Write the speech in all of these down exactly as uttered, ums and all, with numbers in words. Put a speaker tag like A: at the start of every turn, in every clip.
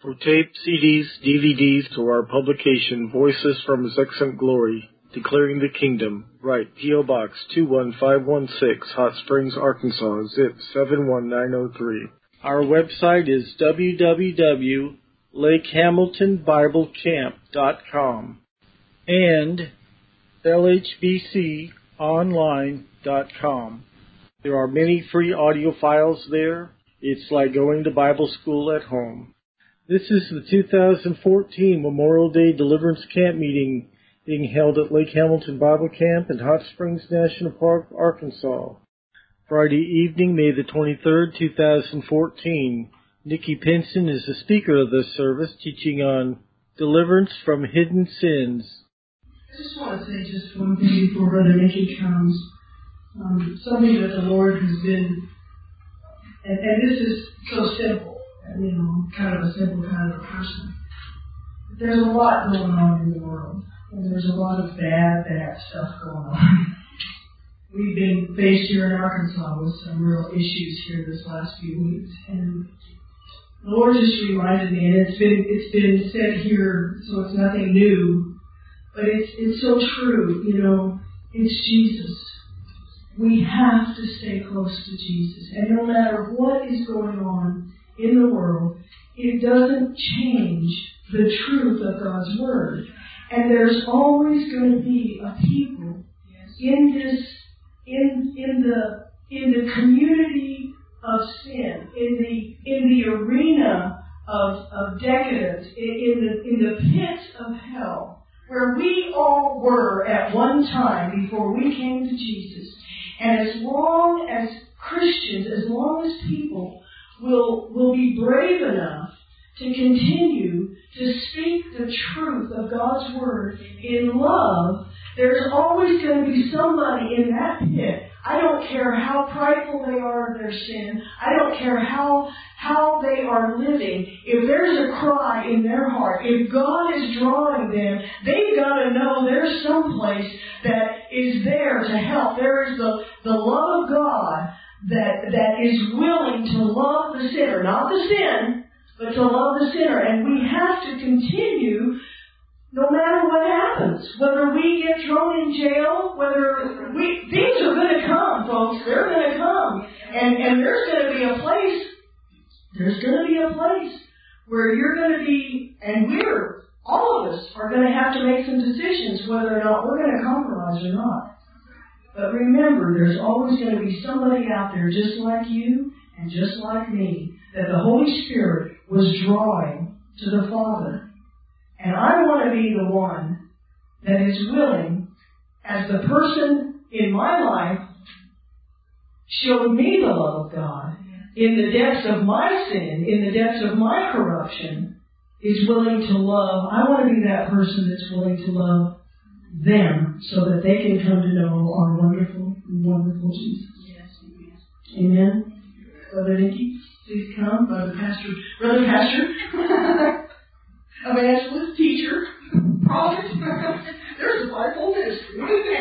A: For tape, C Ds, D V Ds, to our publication, Voices from His Excellent Glory, Declaring the Kingdom, write P O. Box two one five one six, Hot Springs, Arkansas, zip seven one nine zero three. Our website is w w w dot lake hamilton bible camp dot com and l h b c online dot com. There are many free audio files there. It's like going to Bible school at home. This is the two thousand fourteen Memorial Day Deliverance Camp meeting being held at Lake Hamilton Bible Camp in Hot Springs National Park, Arkansas. Friday evening, May the twenty-third, two thousand fourteen. Nikki Pinson is the speaker of this service, teaching on deliverance from hidden sins.
B: I just want to say just one thing before Brother Nikki comes. Um, something that the Lord has been, and, and this is so simple. You know, kind of a simple kind of a person. But there's a lot going on in the world, and there's a lot of bad, bad stuff going on. We've been faced here in Arkansas with some real issues here this last few weeks, and the Lord just reminded me, and it's been it's been said here, so it's nothing new, but it's it's so true. You know, it's Jesus. We have to stay close to Jesus, and no matter what is going on in the world, it doesn't change the truth of God's Word. And there's always going to be a people in this, in in the in the community of sin, in the in the arena of of decadence, in, in the in the pit of hell, where we all were at one time before we came to Jesus. And as long as Christians, as long as people will will be brave enough to continue to speak the truth of God's Word in love, there's always going to be somebody in that pit. I don't care how prideful they are of their sin. I don't care how how they are living. If there's a cry in their heart, if God is drawing them, they've got to know there's some place that is there to help. There is the, the love of God that that is willing to love the sinner, not the sin, but to love the sinner. And we have to continue no matter what happens. Whether we get thrown in jail, whether we, things are going to come, folks. They're going to come. And, and there's going to be a place, there's going to be a place where you're going to be, and we're, all of us are going to have to make some decisions whether or not we're going to compromise or not. But remember, there's always going to be somebody out there just like you and just like me that the Holy Spirit was drawing to the Father. And I want to be the one that is willing, as the person in my life showed me the love of God in the depths of my sin, in the depths of my corruption, is willing to love. I want to be that person that's willing to love them so that they can come to know our wonderful, wonderful Jesus. Yes, amen. Amen. Brother Nikki, please come. Brother Pastor, Brother Pastor, evangelist, teacher, prophet. There's a fivefold ministry.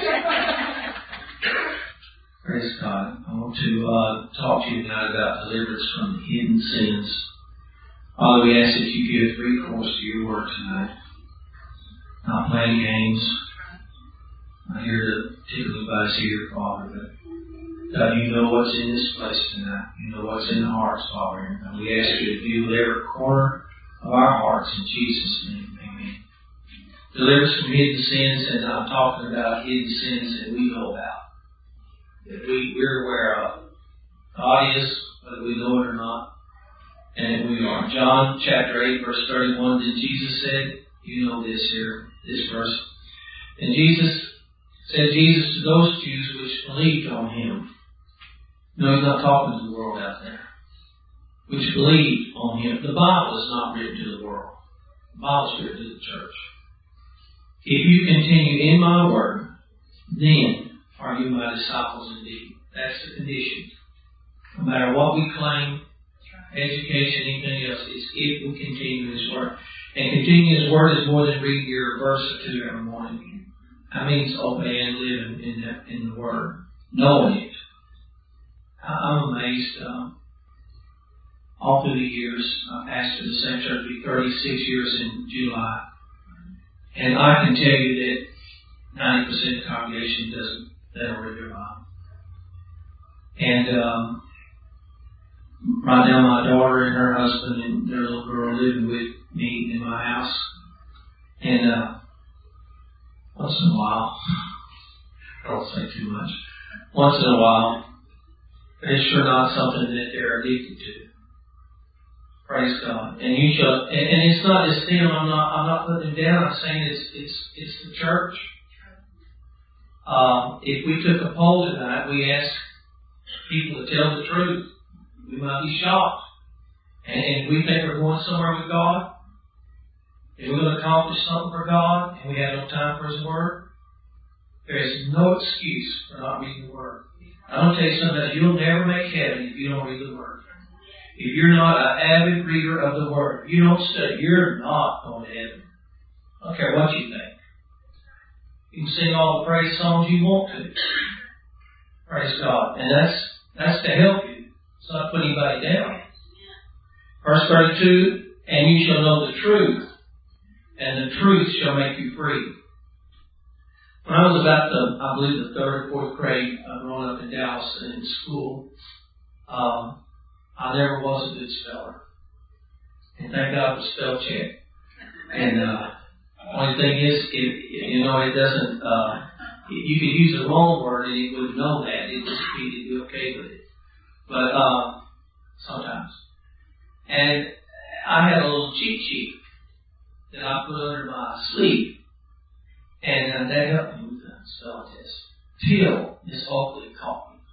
C: Praise God. I want to uh, talk to you tonight about deliverance from hidden sins. Father, we ask that you give recourse to your word tonight. Not playing games. Not here to tickle anybody's ear, Father, but God, you know what's in this place tonight. You know what's in the hearts, Father. And we ask you to view every corner of our hearts in Jesus' name. Amen. Deliver us from hidden sins, and I'm talking about hidden sins that we know about, that we, we're aware of. God is, whether we know it or not, and we are. John chapter eight, verse thirty-one, then Jesus said, you know this here, this verse. And Jesus said, Jesus to those Jews which believed on him. No, he's not talking to the world out there. Which believed on him. The Bible is not written to the world. The Bible is written to the church. If you continue in my word, then are you my disciples indeed. That's the condition. No matter what we claim, education, anything else, it's if we continue His word. And continue His word is more than read your verse or two every morning. That means obey and live in, in, the, in the word, knowing it. I'm amazed. Um, all through the years. I pastored the same church for thirty-six years in July. And I can tell you that ninety percent of the congregation doesn't, they don't read their Bible. And um, right now my daughter and her husband and their little girl are living with me in my house. And uh, once in a while, I don't say too much, once in a while, it's sure not something that they're addicted to. Praise God. And you shall, and, and it's not just them, I'm not I'm not putting them down, I'm saying it's it's it's the church. Um, if we took a poll tonight, we asked people to tell the truth, we might be shocked. And, and we think we're going somewhere with God, and we're going to accomplish something for God, and we have no time for His Word. There is no excuse for not reading the Word. I'm going to tell you something, that you'll never make heaven if you don't read the Word. If you're not an avid reader of the Word, if you don't study, you're not going to heaven. I don't care what you think. You can sing all the praise songs you want to. Praise God. And that's that's to help you. It's not to put anybody down. Verse thirty-two, and you shall know the truth, and the truth shall make you free. When I was about the, I believe the third or fourth grade, uh, growing up in Dallas and in school, um, I never was a good speller. And thank God for spell check. And uh, only thing is, it, you know, it doesn't, uh, you could use the wrong word and it wouldn't know that. It just it'd be okay with it. But uh, sometimes. And I had a little cheat sheet that I put under my sleeve. And uh, that helped me with the spell test. Till Miss Oakley caught me.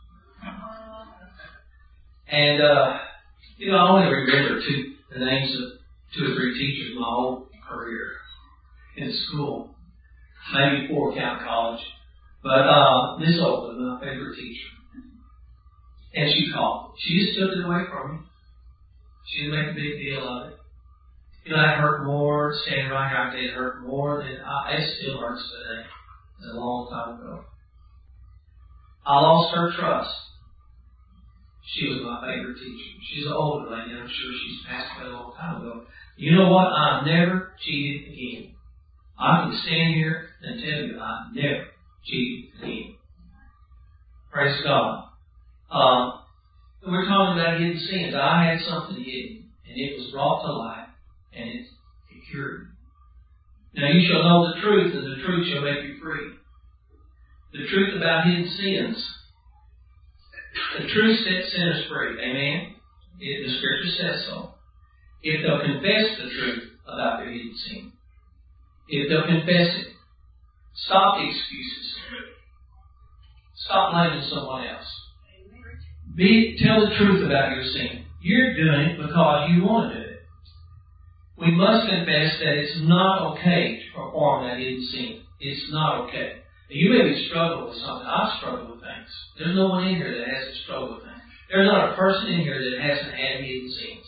C: And, uh, you know, I only remember two, the names of two or three teachers my whole career in school. Maybe four count college. But, uh, Miss Oakley, my favorite teacher. And she called me. She just took it away from me. She didn't make a big deal of it. You know, that hurt more, standing right here, I tell you, it hurt more than, I, it still hurts today. It was a long time ago. I lost her trust. She was my favorite teacher. She's an older lady. I'm sure she's passed away a long time ago. You know what? I've never cheated again. I can stand here and tell you I've never cheated again. Praise God. Um, we're talking about hidden sins. I had something hidden, and it was brought to light, and it, it cured me. Now you shall know the truth, and the truth shall make you free. The truth about hidden sins. The truth sets sinners free. Amen? It, the Scripture says so. If they'll confess the truth about their hidden sin. If they'll confess it. Stop the excuses. Stop blaming someone else. Be, tell the truth about your sin. You're doing it because you want to do it. We must confess that it's not okay to perform that hidden sin. It's not okay. You may be struggling with something. I struggle with things. There's no one in here that hasn't struggled with things. There's not a person in here that hasn't had hidden sins.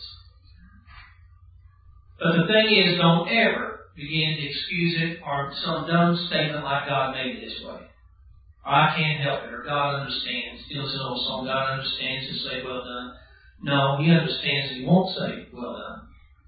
C: But the thing is, don't ever begin to excuse it or some dumb statement like God made it this way. Or I can't help it, or God understands. You know, it's an old song, God understands, and say, well done. No, He understands and He won't say, well done.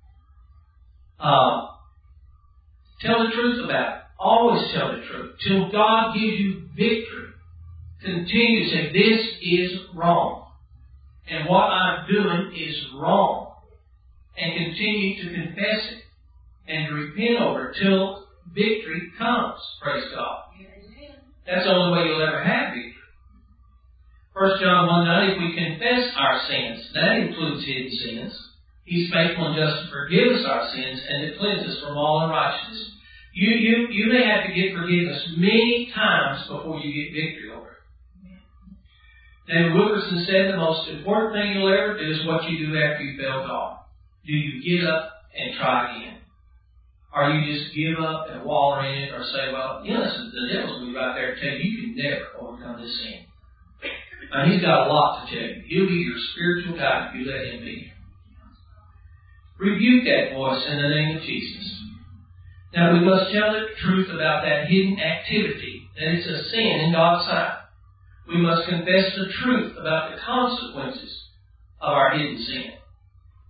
C: Uh, tell the truth about it. Always tell the truth. Till God gives you victory. Continue to say, this is wrong. And what I'm doing is wrong. And continue to confess it. And to repent over it till victory comes. Praise God. That's the only way you'll ever have victory. First John one nine, if we confess our sins, that includes hidden sins. He's faithful and just to forgive us our sins and to cleanse us from all unrighteousness. You, you, you may have to get forgiveness many times before you get victory over it. David Wilkerson said the most important thing you'll ever do is what you do after you fail God. Do you get up and try again? Or you just give up and wallow in it or say, well, you know, listen, the devil's going to be right there to tell you you can never overcome this sin. And he's got a lot to tell you. He'll be your spiritual guide if you let him be. Rebuke that voice in the name of Jesus. Now we must tell the truth about that hidden activity, that it's a sin in God's sight. We must confess the truth about the consequences of our hidden sin.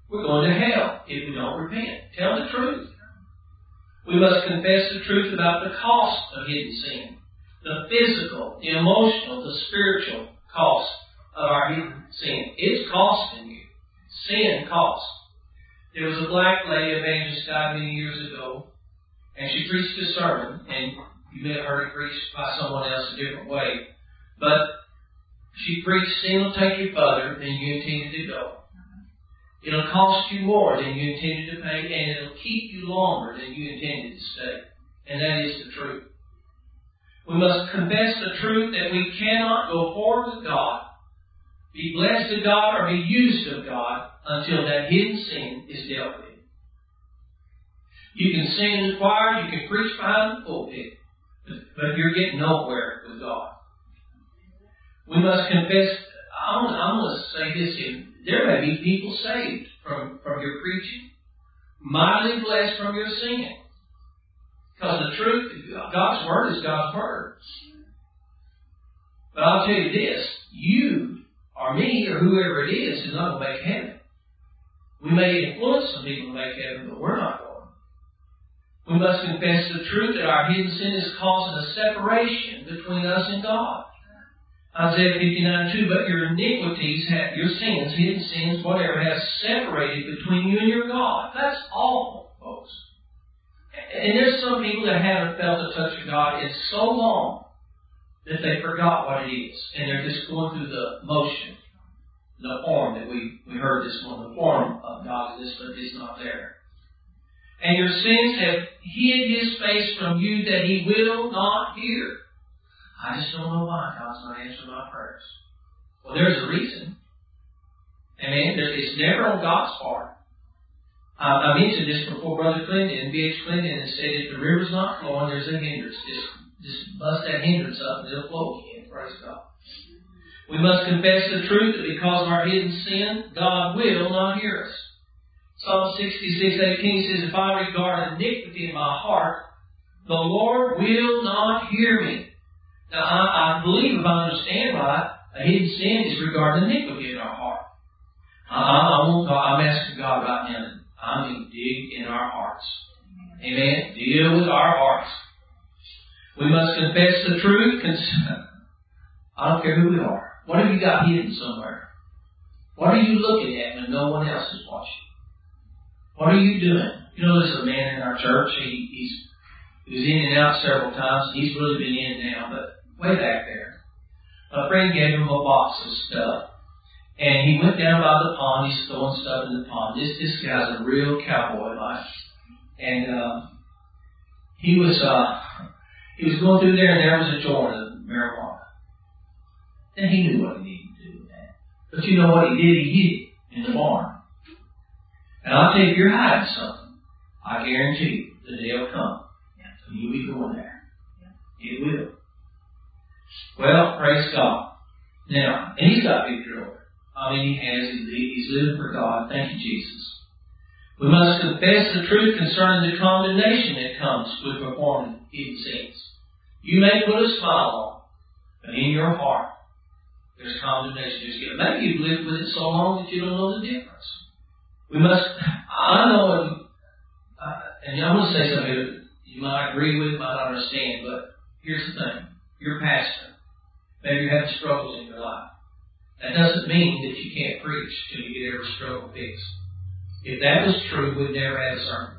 C: We're going to hell if we don't repent. Tell the truth. We must confess the truth about the cost of hidden sin. The physical, the emotional, the spiritual cost of our hidden sin. It's costing you. Sin costs. There was a black lady evangelist died many years ago, and she preached a sermon, and you may have heard it preached by someone else a different way, but she preached, sin will take you further than you intended to go. It'll cost you more than you intended to pay, and it'll keep you longer than you intended to stay. And that is the truth. We must confess the truth that we cannot go forward with God, be blessed of God, or be used of God until that hidden sin is dealt with. You can sing in the choir, you can preach behind the pulpit, but you're getting nowhere with God. We must confess. I'm, I'm going to say this here. There may be people saved from, from your preaching, mightily blessed from your singing. Because the truth, God's Word is God's Word. But I'll tell you this, you or me or whoever it is is not going to make heaven. We may influence some people to make heaven, but we're not going. We must confess the truth that our hidden sin is causing a separation between us and God. Isaiah fifty-nine two, but your iniquities, have, your sins, hidden sins, whatever, have separated between you and your God. That's awful, folks. And there's some people that haven't felt the touch of God in so long that they forgot what it is. And they're just going through the motion, the form that we, we heard this morning, the form of godliness, but it's not there. And your sins have hid His face from you that He will not hear. I just don't know why God's not answering my prayers. Well, there's a reason. Amen. It's never on God's part. I, I mentioned this before Brother Clinton, B H Clinton, and said if the river's not flowing, there's a hindrance. Just, just bust that hindrance up and it'll flow again. Praise God. We must confess the truth that because of our hidden sin, God will not hear us. Psalm sixty-six eighteen says, if I regard iniquity in my heart, the Lord will not hear me. Now, I, I believe, if I understand right, a hidden sin is regarding iniquity in our heart. I, I, want God, I'm asking God right now, I mean, dig in our hearts. Amen? Deal with our hearts. We must confess the truth. I don't care who we are. What have you got hidden somewhere? What are you looking at when no one else is watching? What are you doing? You know, there's a man in our church. He, he's he was in and out several times. He's really been in now, but way back there, a friend gave him a box of stuff. And he went down by the pond. He's throwing stuff in the pond. This this guy's a real cowboy like. And uh, he was uh, he was going through there, and there was a joint of marijuana. And he knew what he needed to do with that. But you know what he did? He hid it in the barn. And I'll tell you, if you're hiding something, I guarantee you the day will come. And you'll be going there. It will. Well, praise God. Now, and he's got victory over it. I mean, he has. He's living for God. Thank you, Jesus. We must confess the truth concerning the condemnation that comes with performing hidden sins. You may put a smile on, but in your heart, there's condemnation. There's guilt. Maybe you've lived with it so long that you don't know the difference. We must, I know, and, uh, and I'm going to say something that you might agree with, might not understand, but here's the thing. You're a pastor. Maybe you're having struggles in your life. That doesn't mean that you can't preach till you get every struggle fixed. If that was true, we'd never have a sermon.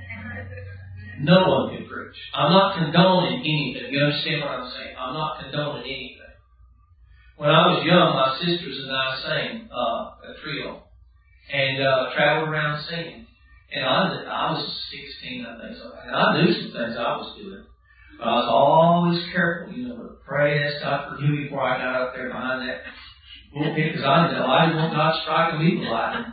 C: No one can preach. I'm not condoning anything. You understand what I'm saying? I'm not condoning anything. When I was young, my sisters and I sang uh, a trio and uh, traveled around singing. And I, I was sixteen, I think, so. And I knew some things I was doing. But I was always careful, you know, to pray, ask God forgive me before I got up there behind that pulpit, because I know I didn't want God striking me with lightning.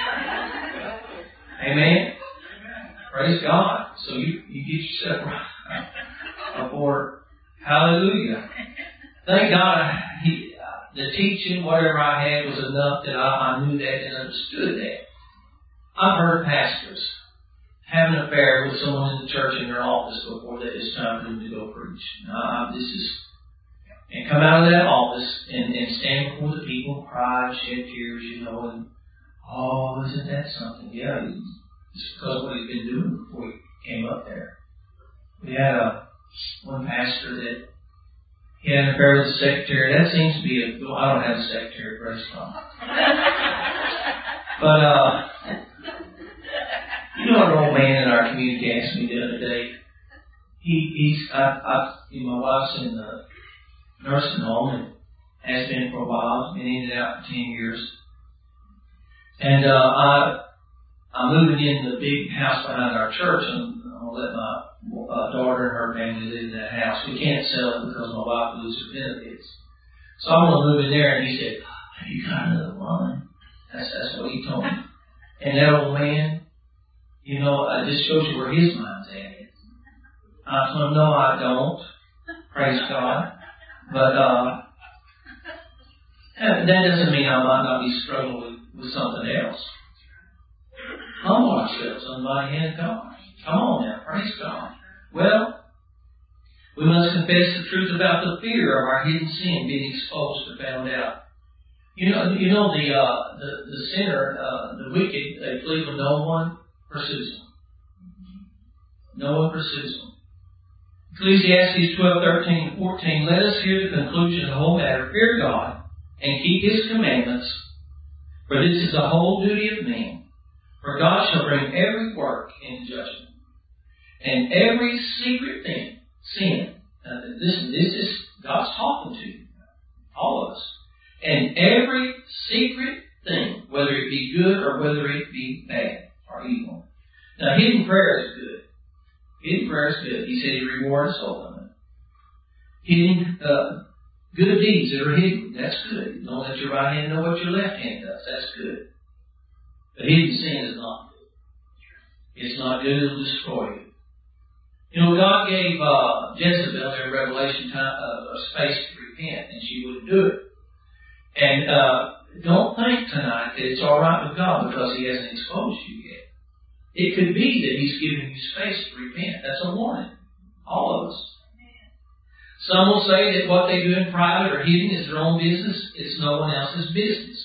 C: Amen. Praise God. So you, you get yourself right before. Hallelujah. Thank God he, uh, the teaching, whatever I had, was enough that I, I knew that and understood that. I've heard pastors have an affair with someone in the church in their office before that it's time for them to go preach. Uh, this is, and come out of that office and, and stand before the people, cry, shed tears, you know, and Oh, isn't that something? Yeah, it's because of what he's been doing before he came up there. We had a one pastor that he had an affair with the secretary. That seems to be a, I don't have a secretary, praise God. But, uh, you know, an old man in our community asked me the other day. He, he's, I, I, you know, my wife's in the nursing home and has been for a while. Been in and out for ten years. And, uh, I, I'm moving in the big house behind our church, and I'm going to let my uh, daughter and her family live in that house. We can't sell it because my wife will lose her benefits. So I'm going to move in there, and he said, have you got another woman? That's, that's what he told me. And that old man, you know, uh, this shows you where his mind's at. I told him, no, I don't. Praise God. But uh, that doesn't mean I might not be struggling with, with something else. Humble ourselves under the mighty hand of God. Come on now, praise God. Well, we must confess the truth about the fear of our hidden sin being exposed or found out. You know, you know the uh, the, the sinner, uh, the wicked, they flee when no one pursues them. No one pursues them. Ecclesiastes twelve, thirteen, and fourteen. Let us hear the conclusion of the whole matter. Fear God and keep His commandments, for this is the whole duty of man. For God shall bring every work into judgment, and every secret thing, sin. Now, listen, this is God's talking to you, all of us. And every secret thing, whether it be good or whether it be bad or evil. Now, hidden prayer is good. Hidden prayer is good. He said He rewards soul. Hidden uh, good deeds that are hidden, that's good. Don't let your right hand know what your left hand does. That's good. But hidden sin is not good. It's not good. It'll destroy you. You know, God gave uh, Jezebel in Revelation time, uh, a space to repent, and she wouldn't do it. And uh, don't think tonight that it's all right with God because He hasn't exposed you yet. It could be that He's giving you space to repent. That's a warning. All of us. Some will say that what they do in private or hidden is their own business. It's no one else's business.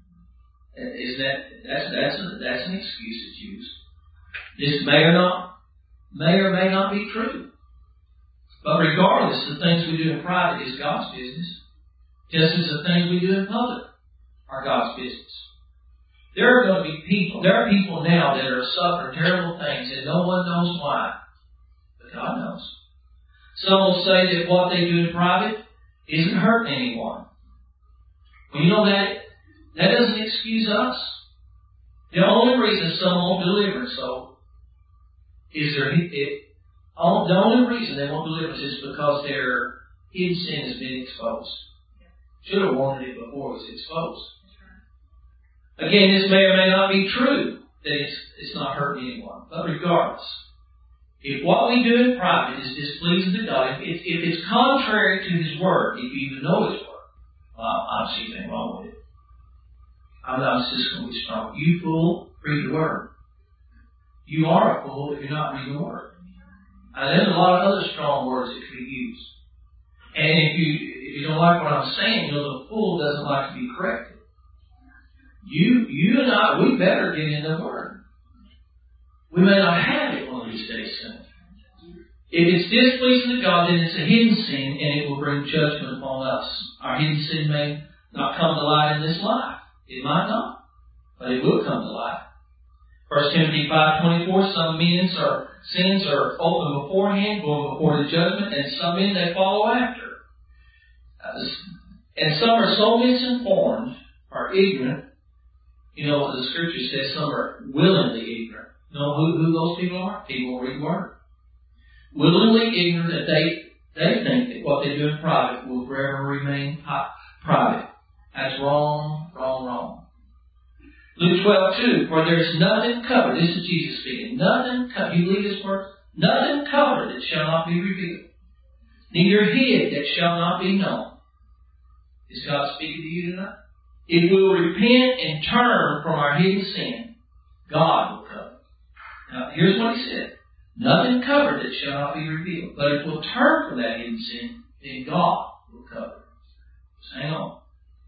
C: Is that that's that's a, that's an excuse that's used. This may or not may or may not be true. But regardless, the things we do in private is God's business. Just as the things we do in public are God's business. There are going to be people, there are people now that are suffering terrible things and no one knows why. But God knows. Some will say that what they do in private isn't hurting anyone. Well, you know that that doesn't excuse us. The only reason some won't deliver so is there it, the only reason they won't deliver is because their hidden sin has been exposed. Should have warned it before it was exposed. Again, this may or may not be true that it's, it's not hurting anyone. But regardless, if what we do in private is displeasing to God, if, if it's contrary to His Word, if you even know His Word, well, I don't see anything wrong with it. I'm not just going to be strong. You fool, read the Word. You are a fool if you're not reading the Word. Now, there's a lot of other strong words that could be used. And if you if you don't like what I'm saying, you know the fool doesn't like to be corrected. You you and I, we better get in the Word. We may not have it one of these days soon. If it's displeasing to God, then it's a hidden sin, and it will bring judgment upon us. Our hidden sin may not come to light in this life. It might not, but it will come to light. First Timothy five twenty-four, some men's are, sins are open beforehand, going before the judgment, and some men they follow after. Uh, and some are so misinformed, or ignorant. You know what the Scripture says, some are willingly ignorant. You know who, who those people are? People who read the Word. Willingly ignorant that they, they think that what they do in private will forever remain private. That's wrong, wrong, wrong. Luke twelve two, for there is nothing covered. This is Jesus speaking. Nothing covered. You believe this word? Nothing covered that shall not be revealed. Neither hid that shall not be known. Is God speaking to you tonight? If we will repent and turn from our hidden sin, God will cover it. Now, here's what He said. Nothing covered that shall not be revealed. But if we'll turn from that hidden sin, then God will cover it. Just hang on.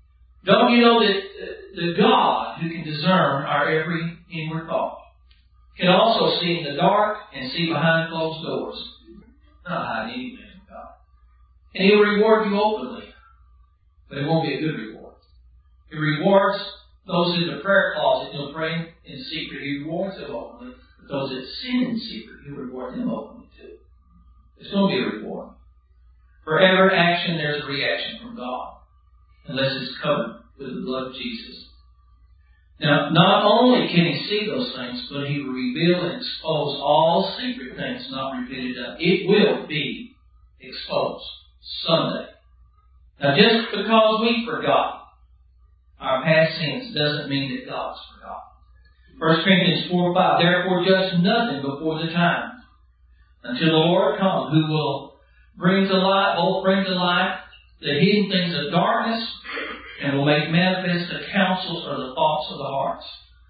C: Don't you know that the God who can discern our every inward thought can also see in the dark and see behind closed doors? Not hide anything from God. And He'll reward you openly. But it won't be a good reward. He rewards those in the prayer closet. He'll pray in secret. He rewards them openly. But those that sin in secret, He'll reward them openly too. There's going to be a reward. For every action, there's a reaction from God. Unless it's covered with the blood of Jesus. Now, not only can He see those things, but He will reveal and expose all secret things not revealed up. It will be exposed someday. Now, just because we forgot our past sins doesn't mean that God's forgotten. First Corinthians four five, therefore judge nothing before the time, until the Lord come, who will bring to light, both bring to light the hidden things of darkness, and will make manifest the counsels or the thoughts of the hearts.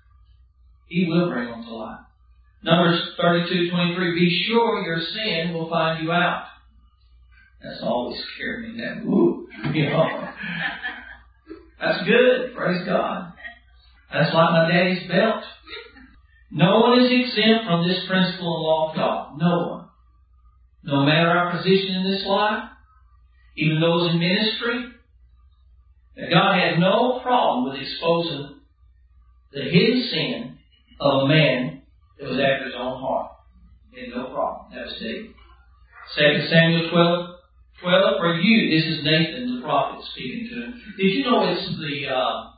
C: He will bring them to light. Numbers thirty-two twenty-three, be sure your sin will find you out. That's always scared me, that woo, you know. That's good, praise God. That's like my daddy's belt. No one is exempt from this principle and law of God. No one. No matter our position in this life, even those in ministry, that God had no problem with exposing the hidden sin of a man that was after his own heart. He had no problem. That was David. Second Samuel twelve, twelve, for you, this is Nathan the prophet speaking to him. Did you know it's the uh,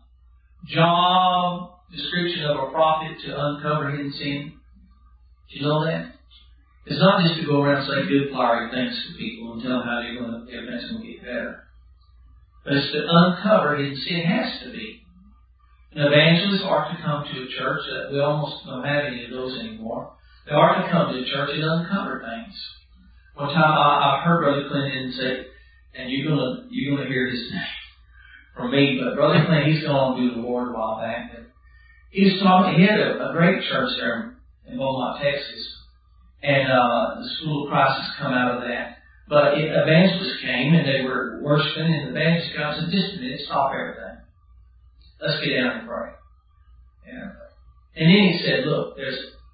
C: job description of a prophet to uncover hidden sin? Did you know that? It's not just to go around and say good flowery things to people and tell them how you're going to, everything's going to get better. But it's to uncover hidden sin. It has to be. And evangelists are to come to a church. That we almost don't have any of those anymore. They are to come to a church and uncover things. One time I, I heard Brother Clinton say, and you're gonna you're gonna hear this from me, but Brother Clinton, he's gone on to the Lord a while back. And he was talking. He had a, a great church there in Beaumont, Texas, and uh, the School of Christ has come out of that. But it, evangelists came and they were worshiping, and the evangelist got said, "Just a minute, stop everything. Let's get down and pray." And, and then he said, "Look, there's."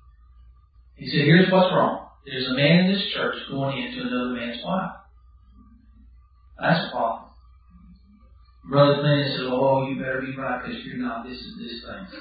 C: He said, "Here's what's wrong. There's a man in this church going into another man's wife. That's a problem." Brother Clinton said, "Oh, you better be right, because you're not. This is this thing."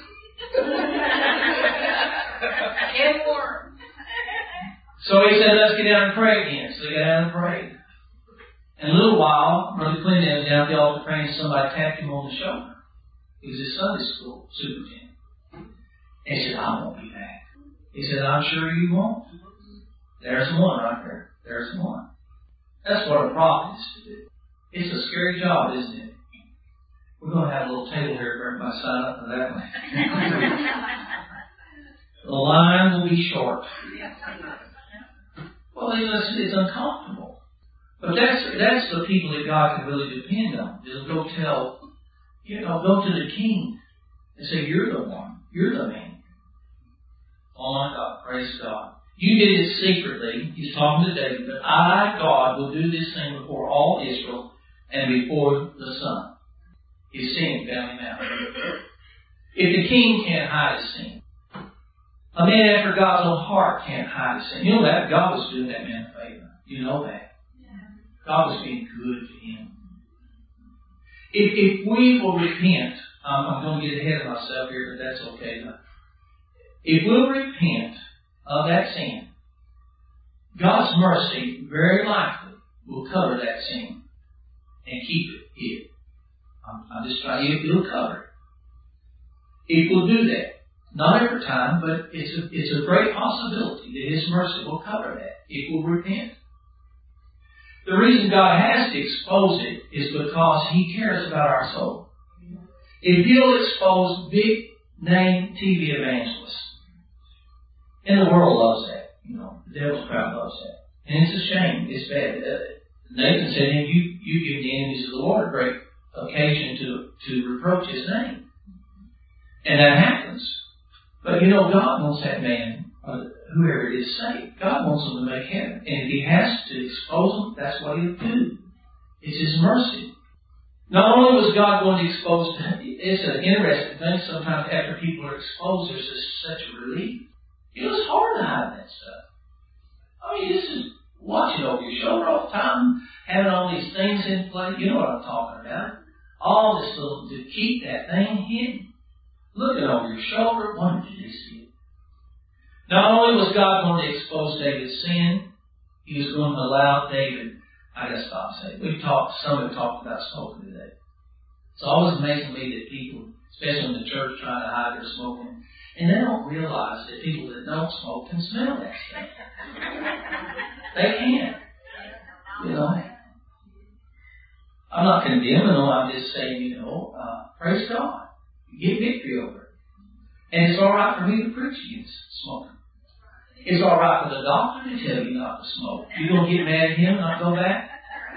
D: Get more.
C: So he said, "Let's get down and pray again." So they got down and prayed. In a little while, Brother Clinton was down at the altar praying, and somebody tapped him on the shoulder. He was his Sunday school superintendent. And he said, "I won't be back." He said, "I'm sure you won't." There's one right there. There's one. That's what a prophet is to do. It's a scary job, isn't it? We're going to have a little table here for everybody to sign up for that one. The line will be short. Well, it's, it's uncomfortable. But that's that's the people that God can really depend on. They'll go tell, you know, go to the king and say, "You're the one. You're the man." Oh my God, praise God. You did it secretly. He's talking to David, but I, God, will do this thing before all Israel and before the sun. His sin found him out. If the king can't hide his sin, a man after God's own heart can't hide his sin. You know that? God was doing that man a favor. You know that. God was being good to him. If, if we will repent, um, I'm going to get ahead of myself here, but that's okay. But if we'll repent of that sin, God's mercy very likely will cover that sin and keep it hid. I'm, I'm just trying to, it'll cover it. If we'll do that. Not every time, but it's a, it's a great possibility that His mercy will cover that if we'll repent. The reason God has to expose it is because He cares about our soul. If He'll expose big name T V evangelists, and the world loves that, you know, the devil's crowd loves that. And it's a shame, it's bad. Uh, Nathan said, and you, you give the enemies of the Lord a great occasion to, to reproach His name. And that happens. But you know, God wants that man, uh, whoever it is, saved. God wants them to make heaven. And if He has to expose them, that's what He'll do. It's His mercy. Not only was God going to expose, it's an interesting thing, sometimes after people are exposed, there's just such a relief. It was hard to hide that stuff. I mean, this is watching over your shoulder all the time, having all these things in place. You know what I'm talking about. All this little, to keep that thing hidden. Looking over your shoulder, wondering, did they see it? Not only was God going to expose David's sin, He was going to allow David, I gotta stop saying, we talked, some have talked about smoking today. It's always amazing to me that people, especially in the church, try to hide their smoking, and they don't realize that people that don't smoke can smell that stuff. They can. You know. I'm not condemning them, I'm just saying, you know, uh, praise God. You get victory over it. And it's alright for me to preach against smoking. It's alright for the doctor to tell you not to smoke. You gonna get mad at him and not go back?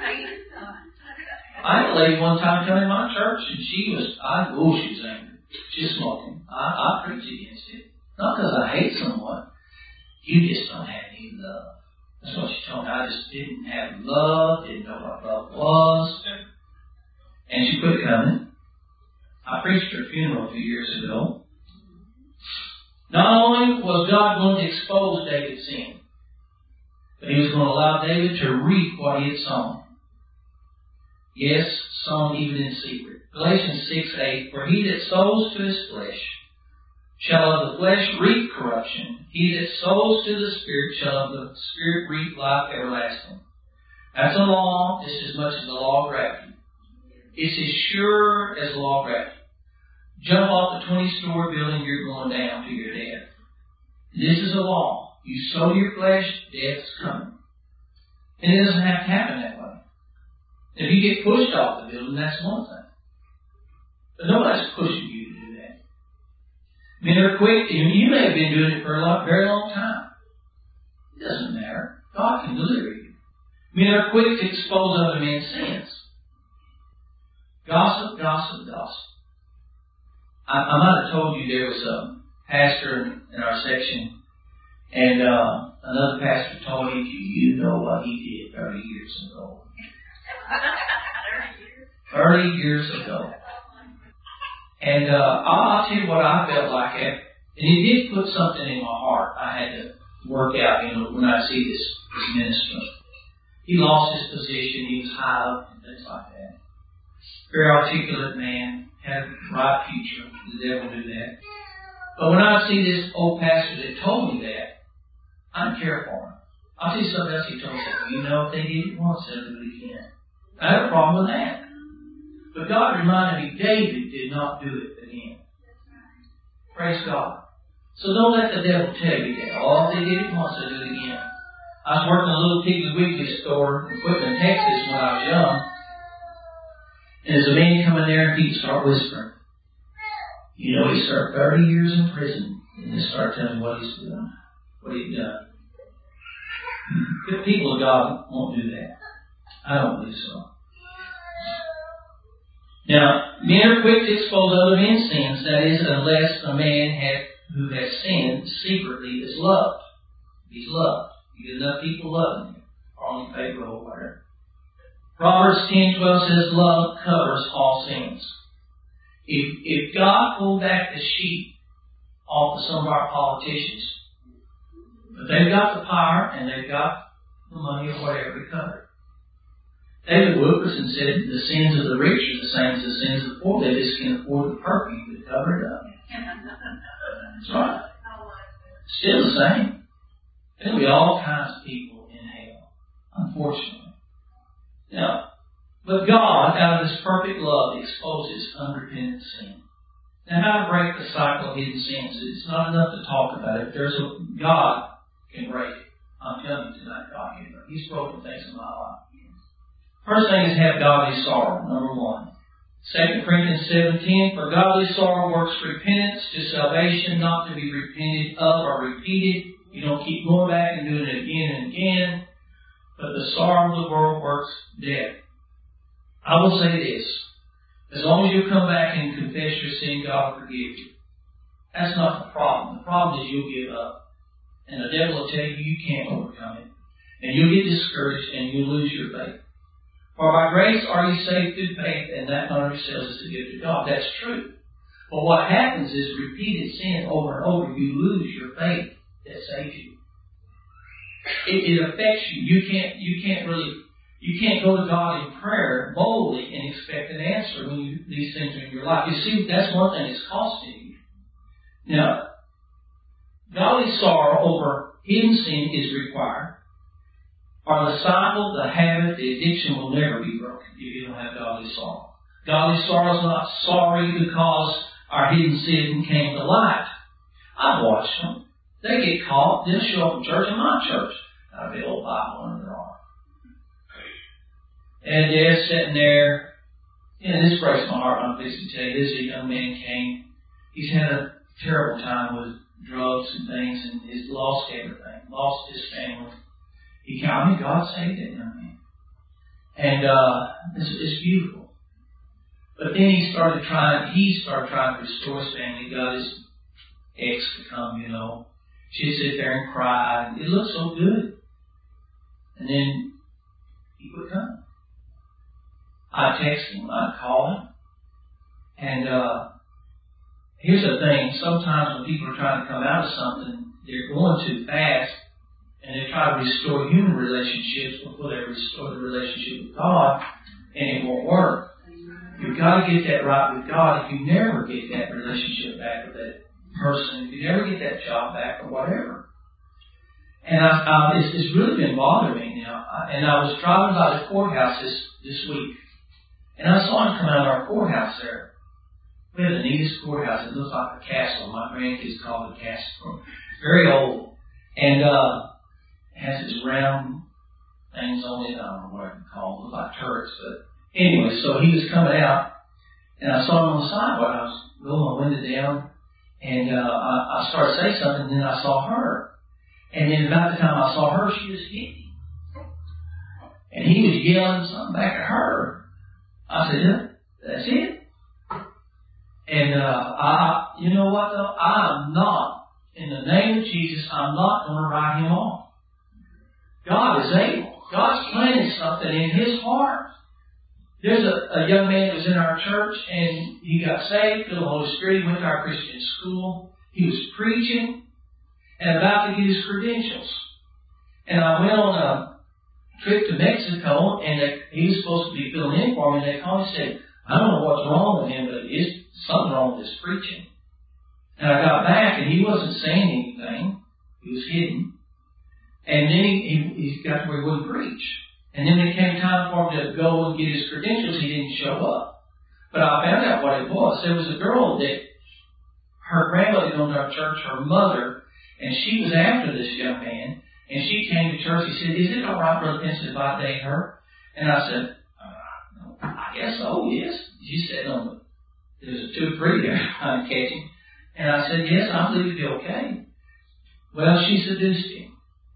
C: I had a lady one time come in my church and she was, I, oh, she was angry. She's smoking. I, I preach against it. Not because I hate someone. You just don't have any love. That's what she told me. I just didn't have love, didn't know what love was. And she quit coming. I preached her funeral a few years ago. Not only was God going to expose David's sin, but He was going to allow David to reap what he had sown. Yes, sown even in secret. Galatians six eight, for he that sows to his flesh shall of the flesh reap corruption. He that sows to the Spirit shall of the Spirit reap life everlasting. That's a law just as much as the law of gravity. It's as sure as the law of gravity. Jump off the twenty-story building, you're going down to your death. This is a law. You sow to your flesh, death's coming. And it doesn't have to happen that way. If you get pushed off the building, that's one thing. But nobody's pushing you to do that. Men are quick, and you may have been doing it for a long, very long time. It doesn't matter. God can deliver you. Men are quick to expose other men's sins. Gossip, gossip, gossip. I, I might have told you there was a pastor in, in our section, and uh, another pastor told me, do you know what he did thirty years ago? thirty years ago. And uh, I'll, I'll tell you what I felt like. After, and it did put something in my heart I had to work out, you know, when I see this, this minister. He lost his position, he was high up and things like that. Very articulate man, had a bright future. The devil do that. But when I see this old pastor that told me that, I don't care for him. I'll tell you something else he told me. You know, if they did it once, they'll do it again. I have a problem with that. But God reminded me, David did not do it again. Praise God. So don't let the devil tell you that. Oh, if they did it once, they'll do it again. I was working in a little Piggly Wiggly store in Quitman, Texas when I was young. And there's a man come in there and he'd start whispering. You know, he served thirty years in prison. And he started telling me what he's doing, what he'd done. The people of God won't do that. I don't believe so. Now, men are quick to expose other men's sins. That is, unless a man had, who has sinned secretly is loved. He's loved. You get enough people loving him. Or on the paper or whatever. Proverbs ten twelve says, love covers all sins. If, if God pulled back the sheet off of some of our politicians, but they've got the power and they've got the money or whatever to cover it. David Wilkerson said the sins of the rich are the same as the sins of the poor. They just can't afford the perfume to cover it up. That's right. Still the same. There'll be all kinds of people in hell, unfortunately. Now, but God, out of His perfect love, exposes unrepentant sin. Now, how to break the cycle of hidden sins? It's not enough to talk about it. There's a God can break it. I'm telling you tonight, God can break it. He's broken things in my life. First thing is have godly sorrow, number one. Second Corinthians seven ten, for godly sorrow works repentance to salvation, not to be repented of or repeated. You don't keep going back and doing it again and again. But the sorrow of the world works death. I will say this. As long as you come back and confess your sin, God will forgive you. That's not the problem. The problem is you'll give up. And the devil will tell you you can't overcome it. And you'll get discouraged and you'll lose your faith. For by grace are you saved through faith, and that not of yourselves is a gift of God. That's true. But what happens is repeated sin over and over, you lose your faith that saves you. It, it affects you. You can't, you can't really, you can't go to God in prayer boldly and expect an answer when you, these things are in your life. You see, that's one thing that's costing you. Now, godly sorrow over hidden sin is required. Or the cycle, the habit, the addiction will never be broken if you don't have godly sorrow. Godly sorrow is not sorry because our hidden sin came to light. I've watched them. They get caught, they'll show up in church, in my church. I've got a old Bible under their arm. And they're sitting there. And this breaks my heart, I'm fixing to tell you. This is a young man came. He's had a terrible time with drugs and things, and he's lost everything, lost his family. He came, I mean, God saved that young man. And uh, it's, it's beautiful. But then he started trying, he started trying to restore his family. He got his ex to come, you know. She'd sit there and cry. It looked so good. And then he quit coming. I texted him. I called him. And uh, here's the thing. Sometimes when people are trying to come out of something, they're going too fast. And they try to restore human relationships before they restore the relationship with God. And it won't work. You've got to get that right with God. If you never get that relationship back with that person, if you never get that job back or whatever. And I, uh, it's, it's really been bothering me now. I, and I was driving by the courthouse this, this week. And I saw him come out of our courthouse there. We have the neatest courthouse. It looks like a castle. My grandkids call it a castle. Very old. And uh, it has its round things on it. I don't know what I can call them. It looks like turrets. But anyway, so he was coming out. And I saw him on the sidewalk. I was rolling my window down. And uh, I, I started saying something, and then I saw her. And then about the time I saw her, she was hitting him. And he was yelling something back at her. I said, yeah, that's it. And uh, I, you know what though? I am not, in the name of Jesus, I'm not going to write him off. God is able. God's planted something in his heart. There's a, a young man that was in our church, and he got saved, filled with the Holy Spirit. He went to our Christian school. He was preaching and about to get his credentials. And I went on a trip to Mexico, and they, he was supposed to be filling in for me. And they called and said, I don't know what's wrong with him, but there's something wrong with his preaching. And I got back, and he wasn't saying anything. He was hidden. And then he, he, he got to where he wouldn't preach. And then when it came time for him to go and get his credentials, he didn't show up. But I found out what it was. There was a girl that her grandmother owned our church, her mother, and she was after this young man. And she came to church. He said, is it all right, Brother Vincent, if I date her? And I said, uh, I guess so, yes. She said, no, there's a two or three there I'm catching. And I said, yes, I believe it'll be okay. Well, she seduced him.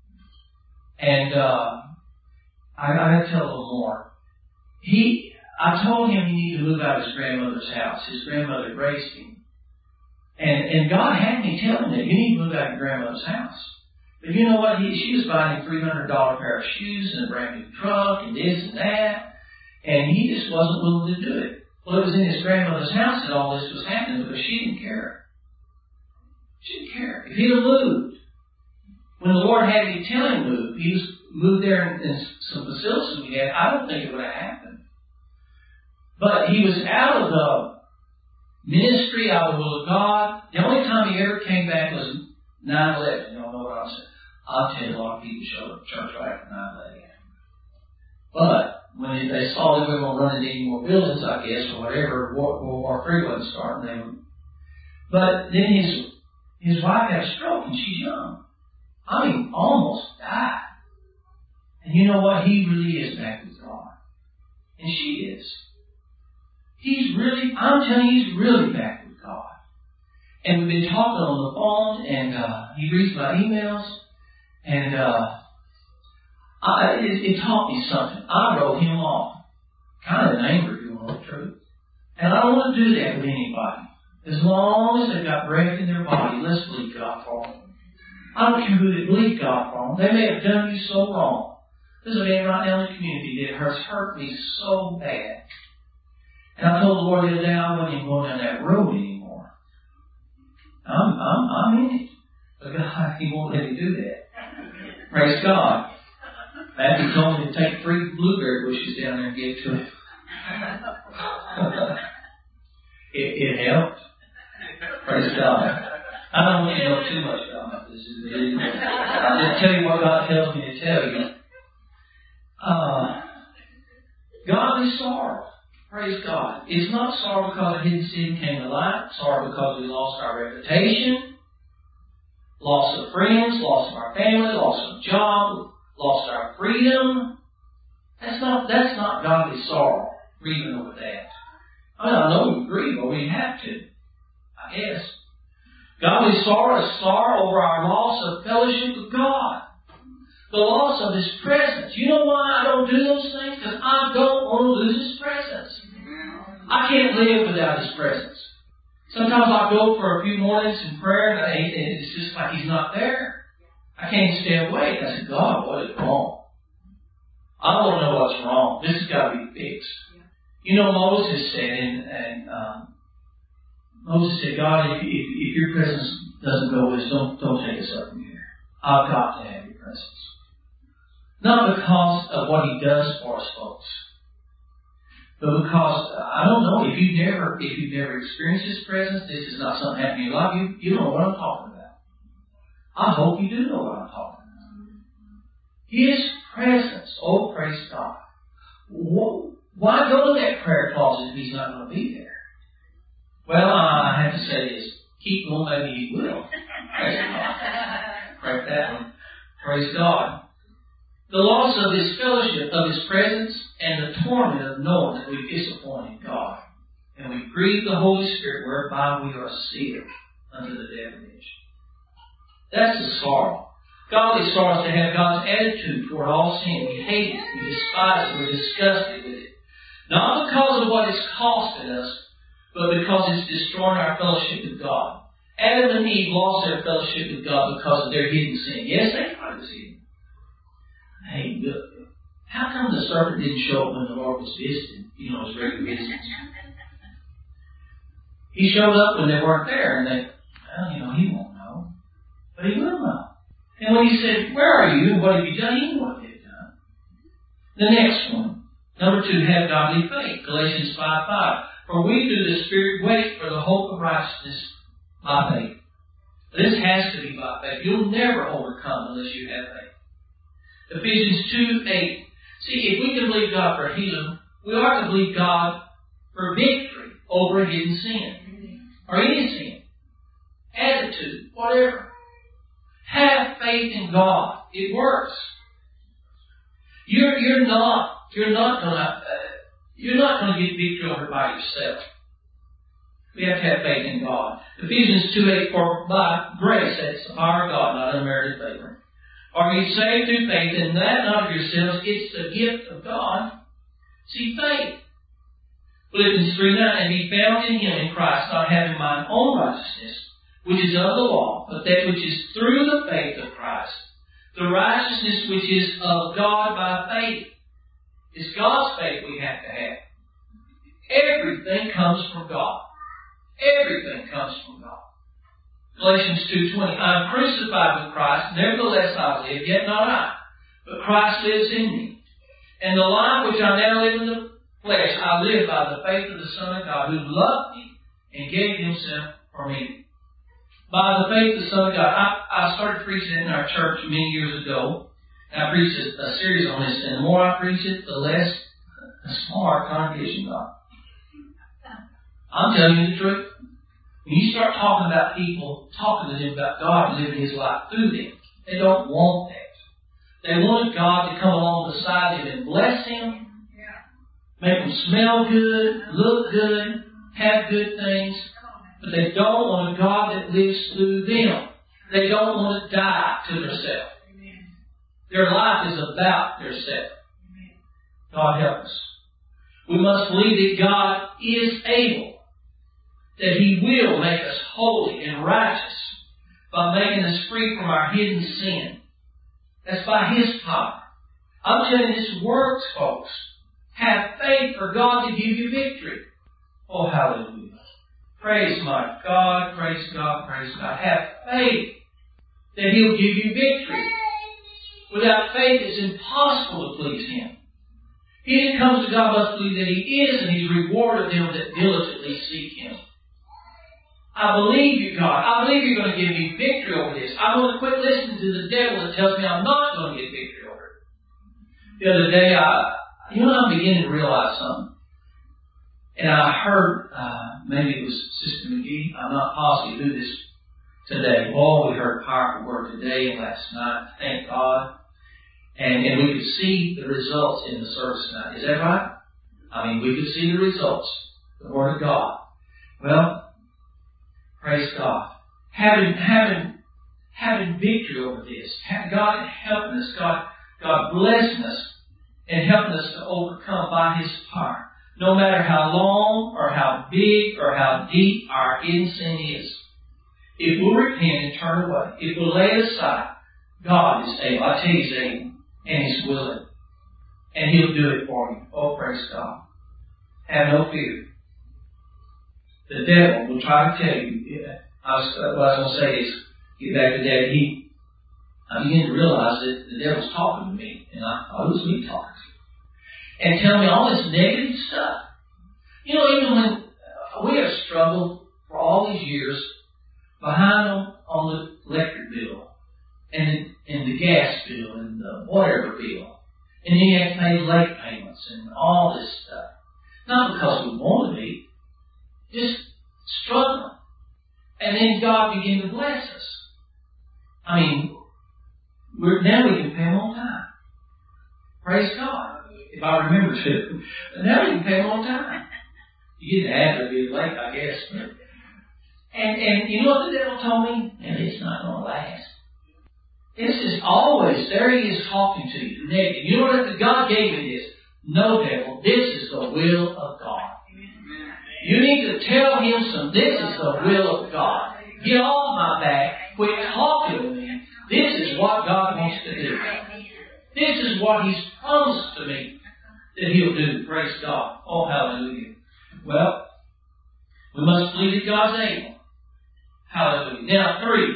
C: And, uh, I, I got to tell a little more. He, I told him he needed to move out of his grandmother's house. His grandmother raised him. And, and God had me tell him that you need to move out of your grandmother's house. But you know what? He, she was buying him a three hundred dollars pair of shoes and a brand new truck and this and that. And he just wasn't willing to do it. Well, it was in his grandmother's house that all this was happening because she didn't care. She didn't care. If he'd have moved, when the Lord had me tell him to move, he was moved there in, in some facilities we had, I don't think it would have happened. But he was out of the ministry, out of the will of God. The only time he ever came back was nine eleven. You don't know what I'm saying. I'll tell you, a lot of people showed up at church right after nine eleven. But when they saw that we were going to run into any more buildings, I guess, or whatever, World War Three wasn't starting. They were, but then his his wife had a stroke, and she's young. I mean, almost died. And you know what? He really is back with God. And she is. He's really, I'm telling you, he's really back with God. And we've been talking on the phone, and uh, he reads my emails, and uh, I, it, it taught me something. I wrote him off. Kind of in anger, if you want the truth. And I don't want to do that with anybody. As long as they've got breath in their body, let's believe God for them. I don't care who they believe God for them. They may have done you so wrong. There's a man right now in the community that has hurt me so bad. And I told the Lord the other day I wasn't even going down that road anymore. I'm, I'm, I'm in it. But God, He won't let me do that. Praise God. Matthew told me to take three blueberry bushes down there and give to him. it, it helped. Praise God. I don't want you to know too much about this. I'll just tell you what God tells me to tell you. Uh, godly sorrow. Praise God. It's not sorrow because a hidden sin came to light. Sorrow because we lost our reputation, loss of friends, loss of our family, loss of job, lost our freedom. That's not that's not godly sorrow. Grieving over that. I mean, I know we grieve, but we have to. I guess. Godly sorrow is sorrow over our loss of fellowship with God. The loss of His presence. You know why I don't do those things? Because I don't want to lose His presence. I can't live without His presence. Sometimes I go for a few mornings in prayer and it's just like He's not there. I can't stay awake. I said, God, what is wrong? I want to know what's wrong. This has got to be fixed. You know, Moses said, and, and um, Moses said, God, if, if, if your presence doesn't go with us, don't, don't take us up from here. I've got to have your presence. Not because of what He does for us, folks, but because uh, I don't know if you've never if you've never experienced His presence. This is not something happening in your life. You you don't know what I'm talking about. I hope you do know what I'm talking about. His presence. Oh, praise God. Why go to that prayer closet if He's not going to be there? Well, I have to say this: keep going, maybe He will. Praise God. Pray that one. Praise God. The loss of His fellowship, of His presence, and the torment of knowing that we disappointed God. And we grieve the Holy Spirit whereby we are sealed unto the damnation. That's the sorrow. Godly sorrow is to have God's attitude toward all sin. We hate it, we despise it, we're disgusted with it. Not because of what it's costing us, but because it's destroying our fellowship with God. Adam and Eve lost their fellowship with God because of their hidden sin. Yes, they thought it was hidden. Hey, look, how come the serpent didn't show up when the Lord was visiting, you know, his regular visits? He showed up when they weren't there, and they, well, you know, He won't know. But He will know. And when He said, where are you, and what have you done, He knew what they had done. The next one, number two, have godly faith. Galatians five five. For we through the Spirit wait for the hope of righteousness by faith. This has to be by faith. You'll never overcome unless you have faith. Ephesians two eight. See, if we can believe God for healing, we ought to believe God for victory over hidden sin. Or any sin. Attitude. Whatever. Have faith in God. It works. You're, you're not, you're not gonna, uh, you're not gonna get victory over it by yourself. We have to have faith in God. Ephesians two eight, for by grace, that's the power of God, not unmerited favor. Are you saved through faith, and that not of yourselves, it's the gift of God. See, faith. Philippians three nine, and be found in Him, in Christ, not having mine own righteousness, which is of the law, but that which is through the faith of Christ. The righteousness which is of God by faith. It's God's faith we have to have. Everything comes from God. Everything comes from God. Galatians two twenty, I am crucified with Christ, nevertheless I live, yet not I, but Christ lives in me. And the life which I now live in the flesh, I live by the faith of the Son of God, who loved me and gave Himself for me. By the faith of the Son of God. I, I started preaching in our church many years ago, and I preached a, a series on this, and the more I preach it, the less the smaller congregation got. I'm telling you the truth. When you start talking about people, talking to them about God living His life through them, they don't want that. They want God to come along beside them and bless them, make them smell good, look good, have good things, but they don't want a God that lives through them. They don't want to die to themselves. Their life is about theirself. God help us. We must believe that God is able, that He will make us holy and righteous by making us free from our hidden sin. That's by His power. I'm telling you, this works, folks. Have faith for God to give you victory. Oh, hallelujah. Praise my God, praise God, praise God. Have faith that He'll give you victory. Without faith, it's impossible to please Him. He that comes to God must believe that He is, and He's rewarded them that diligently seek Him. I believe you, God. I believe you're going to give me victory over this. I'm going to quit listening to the devil that tells me I'm not going to get victory over it. The other day, I, you know, I'm beginning to realize something. And I heard, uh, maybe it was Sister McGee, I'm not positive who this today. Oh, we heard powerful word today and last night. Thank God. And, and we could see the results in the service tonight. Is that right? I mean, we could see the results. The Word of God. Well, praise God. Having, having, having victory over this. God helping us. God, God blessing us and helping us to overcome by His power. No matter how long or how big or how deep our hidden sin is. If we'll repent and turn away. If we'll lay it aside. God is able. I tell you He's able. And He's willing. And He'll do it for you. Oh, praise God. Have no fear. The devil will try to tell you. I was, what I was going to say is, get back to that. He, I began to realize that the devil's talking to me. And I thought it was me talking to him. And telling me all this negative stuff. You know, even when we have struggled for all these years behind on, on the electric bill. And, and the gas bill and the whatever bill. And then you have to pay late payments and all this stuff. Not because we want to be. Just struggling. And then God began to bless us. I mean, we're, now we can pay them on time. Praise God. If I remember to. But now we can pay them on time. You didn't have to be late, I guess. And, and you know what the devil told me? And it's not going to last. This is always, there He is talking to you. Negative. You know what? God gave me this. No, devil, this is the will of God. You need to tell Him some, this is the will of God. Get off my back. Quit talking to me. This is what God wants to do. This is what He's promised to me that He'll do. Praise God. Oh, hallelujah. Well, we must believe that God's able. Hallelujah. Now, three.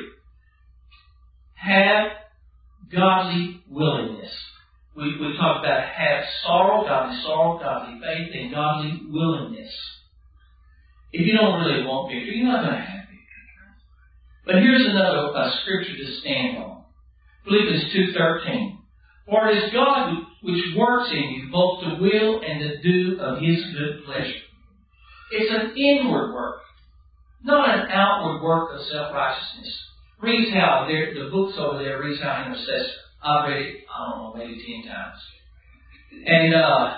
C: Have godly willingness. We, we talked about have sorrow, godly sorrow, godly faith, and godly willingness. If you don't really want victory, you're not going to have victory. But here's another a scripture to stand on. Philippians two thirteen. For it is God which works in you both to will and to do of His good pleasure. It's an inward work, not an outward work of self-righteousness. Rees Howell, the book's over there, Rees Howell Intercessor. I've read it, I don't know, maybe ten times. And uh,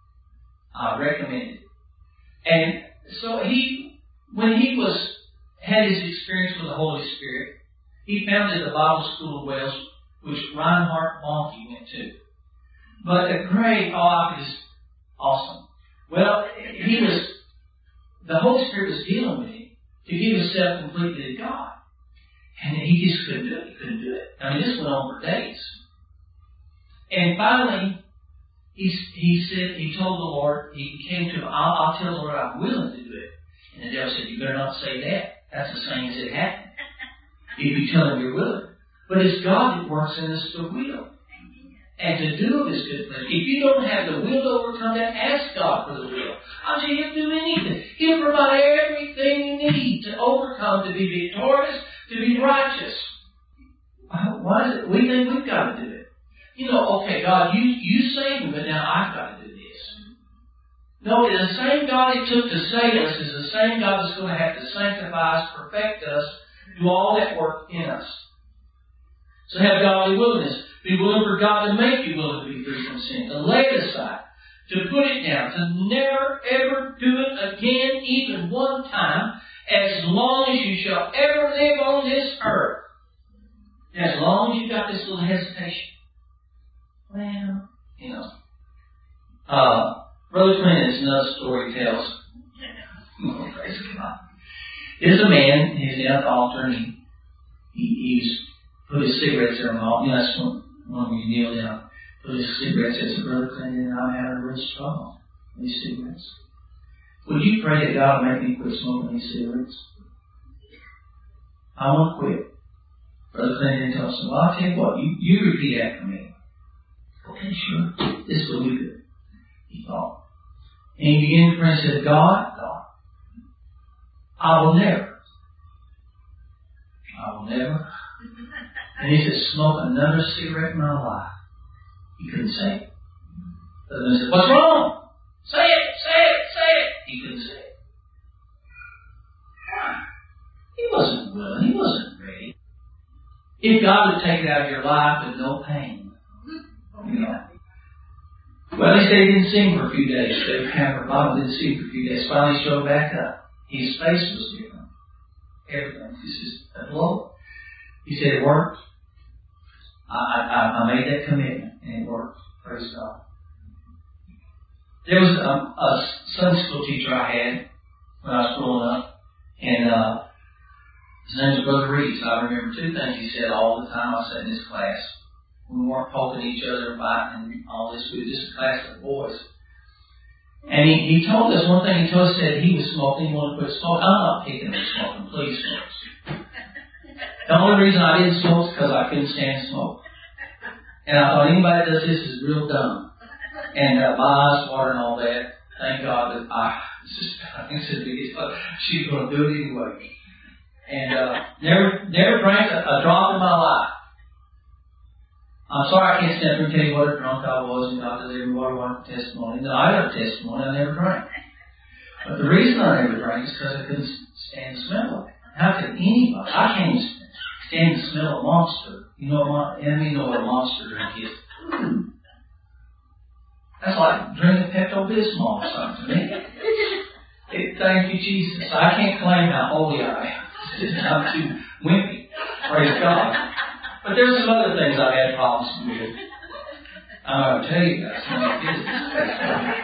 C: I recommend it. And so he, when he was had his experience with the Holy Spirit, he founded the Bible School of Wales, which Reinhard Bonnke went to. But a great, oh, it was awesome. Well, he was, the Holy Spirit was dealing with him to give himself completely to God. And he just couldn't do it. He couldn't do it. I mean, this went on for days. And finally, he, he said, he told the Lord, he came to him, I'll, I'll tell the Lord I'm willing to do it. And the devil said, you better not say that. That's the same as it happened. If you tell him you're willing. But it's God that works in us to will. And to do His good pleasure. If you don't have the will to overcome that, ask God for the will. I'll tell you, He'll do anything. He'll provide everything you need to overcome, to be victorious, to be righteous. Why is it? We think we've got to do it. You know, okay, God, you, you saved me, but now I've got to do this. No, the same God He took to save us is the same God that's going to have to sanctify us, perfect us, do all that work in us. So have godly willingness. Be willing for God to make you willing to be free from sin, to lay it aside, to put it down, to never ever do it again, even one time, as long as you shall ever live on this earth. As long as you've got this little hesitation. Well, you know. Uh, Brother Clinton's another story tells. Oh, praise God. There's a man, he's down at the altar, and he, he, he's put his cigarettes in his mouth. You know, that's one, one where you kneel down, But his cigarettes, says, Brother Clinton, and I'm having a real struggle with these cigarettes. Would you pray that God will make me quit smoking these cigarettes? I want to quit. Brother Clinton tells him, well, I'll tell you what, you, you repeat after me. Okay, sure. This will be good, he thought. And he began to pray and said, God, God, I will never, I will never, and he said, smoke another cigarette in my life. He couldn't say it. But then he said, what's wrong? Say it, say it, say it. He couldn't say it. Why? He wasn't willing. He wasn't ready. If God would take it out of your life with no pain, you know. Well, they say he didn't sing for a few days. They have Bible didn't sing for a few days. Finally showed back up. His face was different. Everything. He says, hello? He said it worked. I, I, I made that commitment and it worked. Praise God. There was a, a Sunday school teacher I had when I was growing up, and uh, his name was Brother Reed. So I remember two things he said all the time I sat in his class. We weren't poking each other, fighting, and all this. We were just a class of boys. And he, he told us one thing. He told us that he was smoking. He wanted to quit smoking. I'm not picking on smoking. Please, folks. The only reason I didn't smoke is because I couldn't stand smoke. And I thought anybody that does this is real dumb. And uh, my eyes water and all that. Thank God that I, it's just, I said, she's going to do it anyway. And uh, never, never drank a, a drop in my life. I'm sorry I can't stand up and tell you what a drunk I was and God delivered me water water testimony. No, I have a testimony. I never drank. But the reason I never drank is because I couldn't stand the smell of it. How could anybody? I can't even stand the smell of Monster. You know what? And you know what a Monster drink is. That's like drinking Pepto-Bismol or something to me. It, thank you, Jesus. I can't claim how holy I am. I'm too wimpy. Praise God. But there's some other things I've had problems with. I'm going to tell you guys how many business.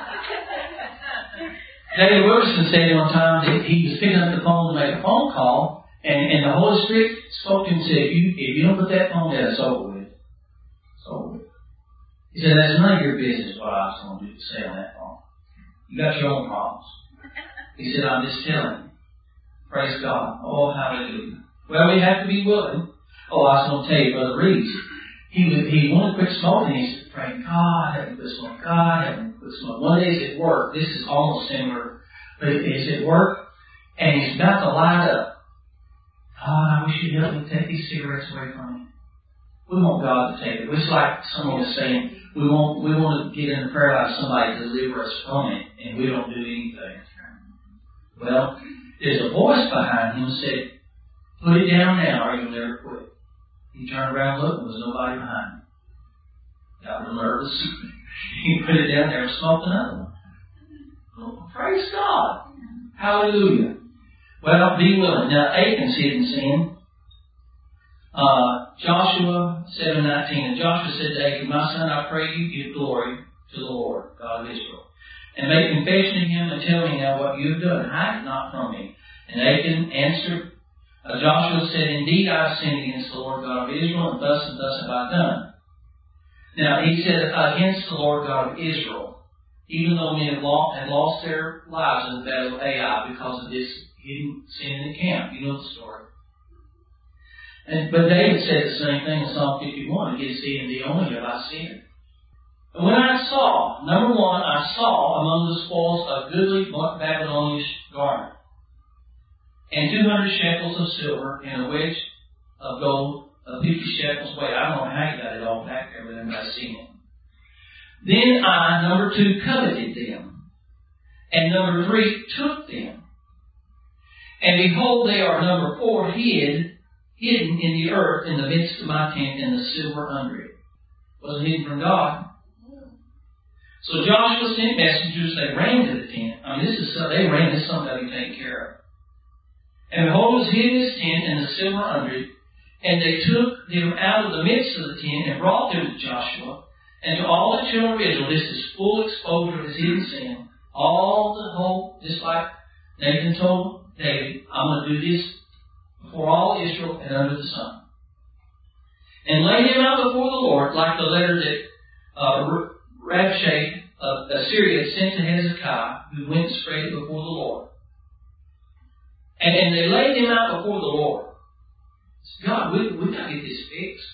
C: David Wilkerson said one time that he was picking up the phone to make a phone call, and, and the Holy Spirit spoke to him and said, if you, if you don't put that phone down, it's over with. It's over with. He said, that's none of your business what I was going to do to say on that phone. You got your own problems. He said, I'm just telling you. Praise God. Oh, hallelujah. Well, we have to be willing. Oh, I was going to tell you, Brother Reed, he was, he wanted to quit smoking. He said, praying, God, help me quit smoking. God, help me quit smoking. One day he's at work. This is almost similar. But he's at work, and he's about to light up. God, I wish you'd help me take these cigarettes away from me. We want God to take it. It's like someone was saying, we want, we want to get in the prayer life, somebody to deliver us from it, and we don't do anything. Well, there's a voice behind him that said, put it down now or you'll never quit. He turned around and looked and there was nobody behind him. Got real nervous. He put it down there and smoked another one. Well, praise God. Hallelujah. Well, be willing. Now, Achan's hidden sin. Uh, Joshua seven nineteen. And Joshua said to Achan, my son, I pray you give glory to the Lord, God of Israel. And make confession to him and tell me now what you have done. Hide it not from me. And Achan answered, uh, Joshua said, indeed I have sinned against the Lord God of Israel, and thus and thus have I done. Now he said, against the Lord God of Israel, even though men had lost, had lost their lives in the battle of Ai because of this hidden sin in the camp. You know the story. And, but David said the same thing in Psalm fifty-one. Against thee and thee only have I sinned. And when I saw, number one, I saw among the spoils a goodly Babylonian garment, and two hundred shekels of silver, and a wedge of gold of fifty shekels weight. I don't know how you got it all back there, but everybody's seen it. Then I, number two, coveted them, and number three, took them. And behold, they are, number four, hid, hidden in the earth in the midst of my tent, and the silver under it. Wasn't hidden from God. So Joshua sent messengers. They ran to the tent. I mean, this is they ran. This is something that we take care of. And behold, was hid in his tent, and the silver under it. And they took them out of the midst of the tent and brought them to Joshua and to all the children of Israel. This is full exposure of his hidden sin. All the whole, just like Nathan told David, I'm going to do this before all Israel and under the sun. And lay him out before the Lord, like the letter that uh, Rabshakeh of Assyria sent to Hezekiah, who went and spread it before the Lord. And, and they laid him out before the Lord. Said, God, we, we got to get this fixed.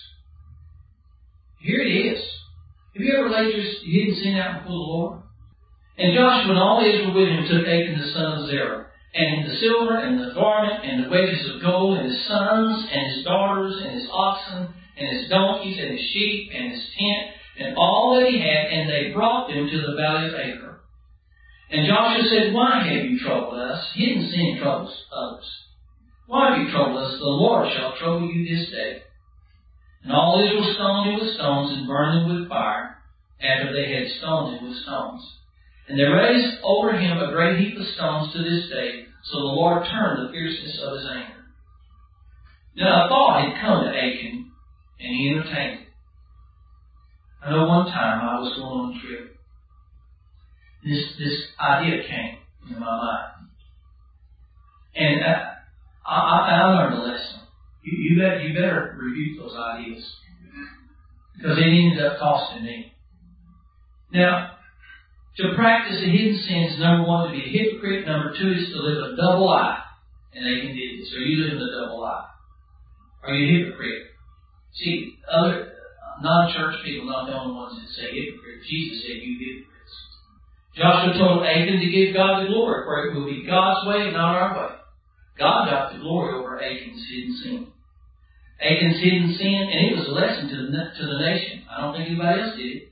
C: Here it is. Have you ever laid your hidden sin out before the Lord? And Joshua and all Israel with him took Achan the son of Zerah, and the silver, and the garment, and the wedges of gold, and his sons, and his daughters, and his oxen, and his donkeys, and his sheep, and his tent, and all that he had, and they brought them to the valley of Achor. And Joshua said, Why have you troubled us? Hidden sin troubles others. Why have you troubled us? The Lord shall trouble you this day. And all Israel stoned him with stones, and burned him with fire, after they had stoned him with stones. And they raised over him a great heap of stones to this day, so the Lord turned the fierceness of his anger. Now a thought had come to Achan, and he entertained it. I know one time I was going on a trip. This this idea came in my mind. And I, I, I learned a lesson. You, you, better, you better rebuke those ideas. Because it ended up costing me. Now, to practice the hidden sins, number one, to be a hypocrite. Number two is to live a double lie. And Achan did this. Are you living a double lie? Are you a hypocrite? See, other non-church people are not the only ones that say hypocrite. Jesus said, you hypocrites. Joshua told Achan to give God the glory, for it will be God's way and not our way. God got the glory over Achan's hidden sin. Achan's hidden sin, and it was a lesson to the, to the nation. I don't think anybody else did it.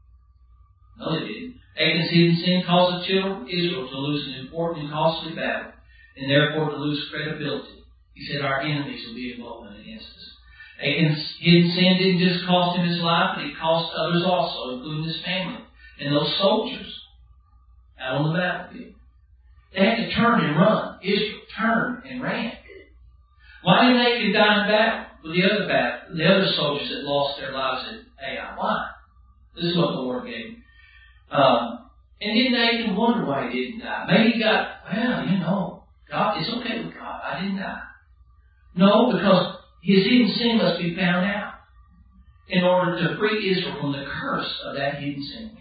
C: No, they didn't. Achan's hidden sin caused the children of Israel to lose an important and costly battle, and therefore to lose credibility. He said, our enemies will be emboldened against us. Achan's hidden sin didn't just cost him his life, but it cost others also, including his family and those soldiers out on the battlefield. They had to turn and run. Israel turned and ran. Why didn't Achan die in battle with the other battle, the other soldiers that lost their lives at Ai? Why? This is what the Lord gave him. Um, and didn't Achan wonder why he didn't die? Maybe he got, well, you know, God, it's okay with God. I didn't die. No, because his hidden sin must be found out in order to free Israel from the curse of that hidden sin.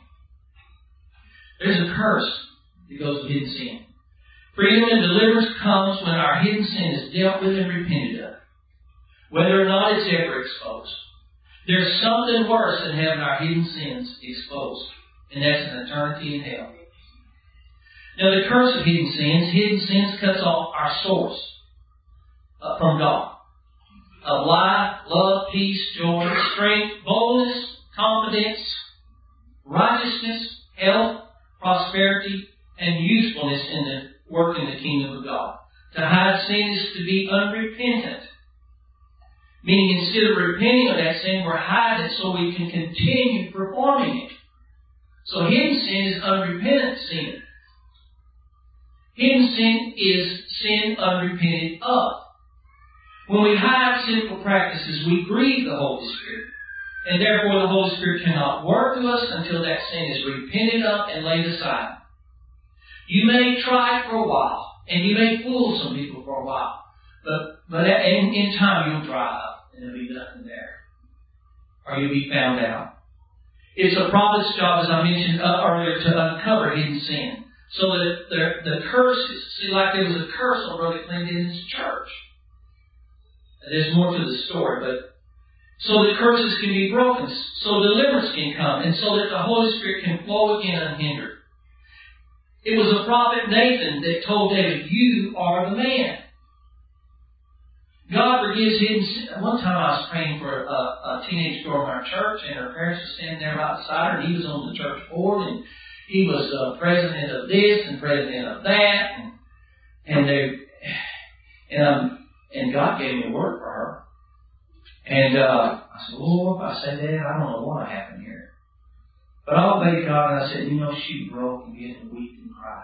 C: There's a curse that goes with hidden sin. Freedom and deliverance comes when our hidden sin is dealt with and repented of, whether or not it's ever exposed. There's something worse than having our hidden sins exposed, and that's an eternity in hell. Now, the curse of hidden sins, hidden sins cuts off our source uh, from God of life, love, peace, joy, strength, boldness, confidence, righteousness, health, prosperity, and usefulness in the work in the kingdom of God. To hide sin is to be unrepentant. Meaning instead of repenting of that sin, we're hiding it so we can continue performing it. So hidden sin is unrepentant sin. Hidden sin is sin unrepented of. When we hide sinful practices, we grieve the Holy Spirit. And therefore the Holy Spirit cannot work through us until that sin is repented of and laid aside. You may try for a while, and you may fool some people for a while, but, but in, in time you'll dry up, and there'll be nothing there. Or you'll be found out. It's a prophet's job, as I mentioned earlier, to uncover hidden sin. So that the, the curses, see, like there was a curse on Brother Clinton's church. There's more to the story, but so the curses can be broken, so deliverance can come, and so that the Holy Spirit can flow again unhindered. It was the prophet Nathan that told David, you are the man. God forgives hidden sin. One time I was praying for a, a teenage girl in our church, and her parents were standing there right beside her, and he was on the church board, and he was uh, president of this and president of that, and and they and um, and God gave me a word for her. And uh, I said, oh, if I say that, I don't know what happened here. But I obeyed God, and I said, you know, she broke and began to weep and cry.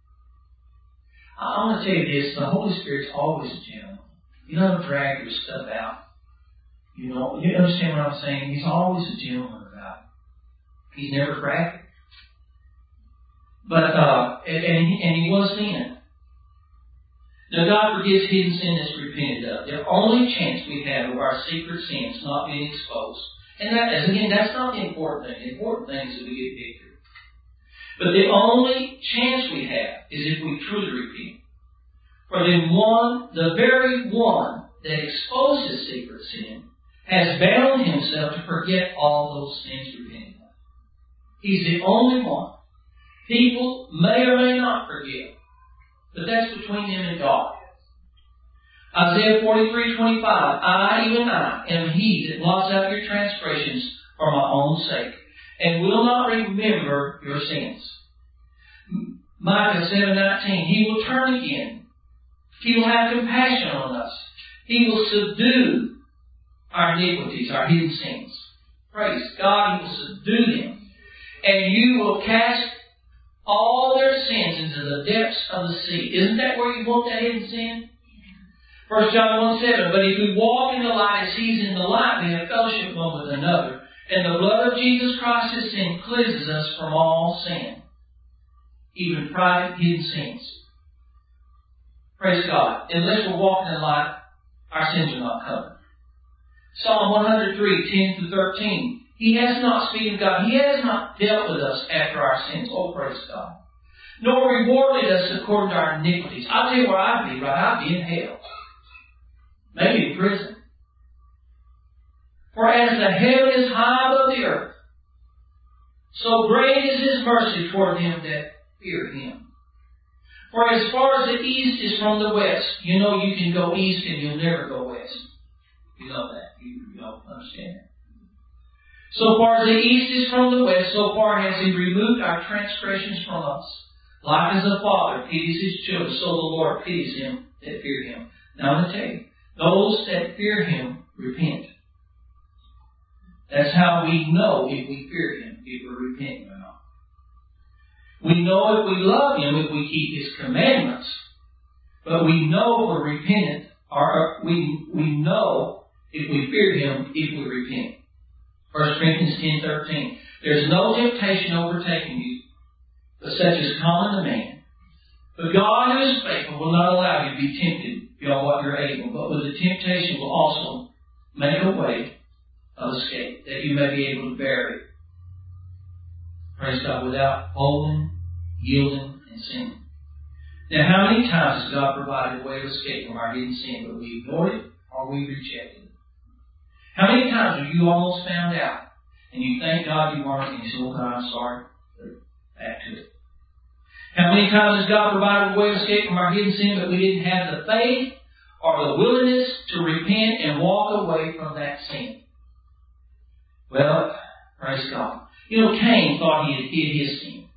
C: I want to tell you this, the Holy Spirit's always gentle. He doesn't drag your stuff out. You know, you understand what I'm saying? He's always a gentleman about it. He's never graphic. But, uh, and, and, he, and he was then. Now, God forgives hidden sin that's repented of. The only chance we have of our secret sins not being exposed And that is, again, that's not the important thing. The important thing is that we get victory. But the only chance we have is if we truly repent. For the one, the very one that exposes secret sin has bound himself to forget all those sins repented of. He's the only one. People may or may not forgive, but that's between them and God. Isaiah forty-three twenty-five, I, even I, am he that blots out your transgressions for my own sake, and will not remember your sins. Micah seven nineteen, he will turn again. He will have compassion on us. He will subdue our iniquities, our hidden sins. Praise God, he will subdue them. And you will cast all their sins into the depths of the sea. Isn't that where you want that hidden sin? First John one seven, but if we walk in the light as he's in the light, we have fellowship one with another. And the blood of Jesus Christ, his sin, cleanses us from all sin, even private hidden sins. Praise God. Unless we're walking in light, our sins are not covered. Psalm one hundred three, ten through thirteen. He has not, speaking of God, he has not dealt with us after our sins. Oh, praise God. Nor rewarded us according to our iniquities. I'll tell you where I'd be, right? I'd be in hell. Maybe in prison. For as the heaven is high above the earth, so great is his mercy toward them that fear him. For as far as the east is from the west, you know you can go east and you'll never go west. You know that. You, you don't understand that. So far as the east is from the west, so far has he removed our transgressions from us. Like as a father pities his children, so the Lord pities them that fear him. Now I'm going to tell you, those that fear him repent. That's how we know if we fear him, if we're repenting or not. We know if we love him, if we keep his commandments. But we know we're repentant, or we, we know if we fear him, if we repent. First Corinthians ten thirteen. There's no temptation overtaking you, but such as common to man. But God, who is faithful, will not allow you to be tempted beyond what you're able, but with the temptation will also make a way of escape, that you may be able to bear it. Praise God, without holding, yielding, and sinning. Now, how many times has God provided a way of escape from our hidden sin, but we ignored it or we rejected it? How many times have you almost found out and you thank God you weren't and you say, oh God, I'm sorry. Back to it. How many times has God provided a way of escape from our hidden sin, but we didn't have the faith or the willingness to repent and walk away from that sin? Well, praise God. You know, Cain thought he had hid his sin.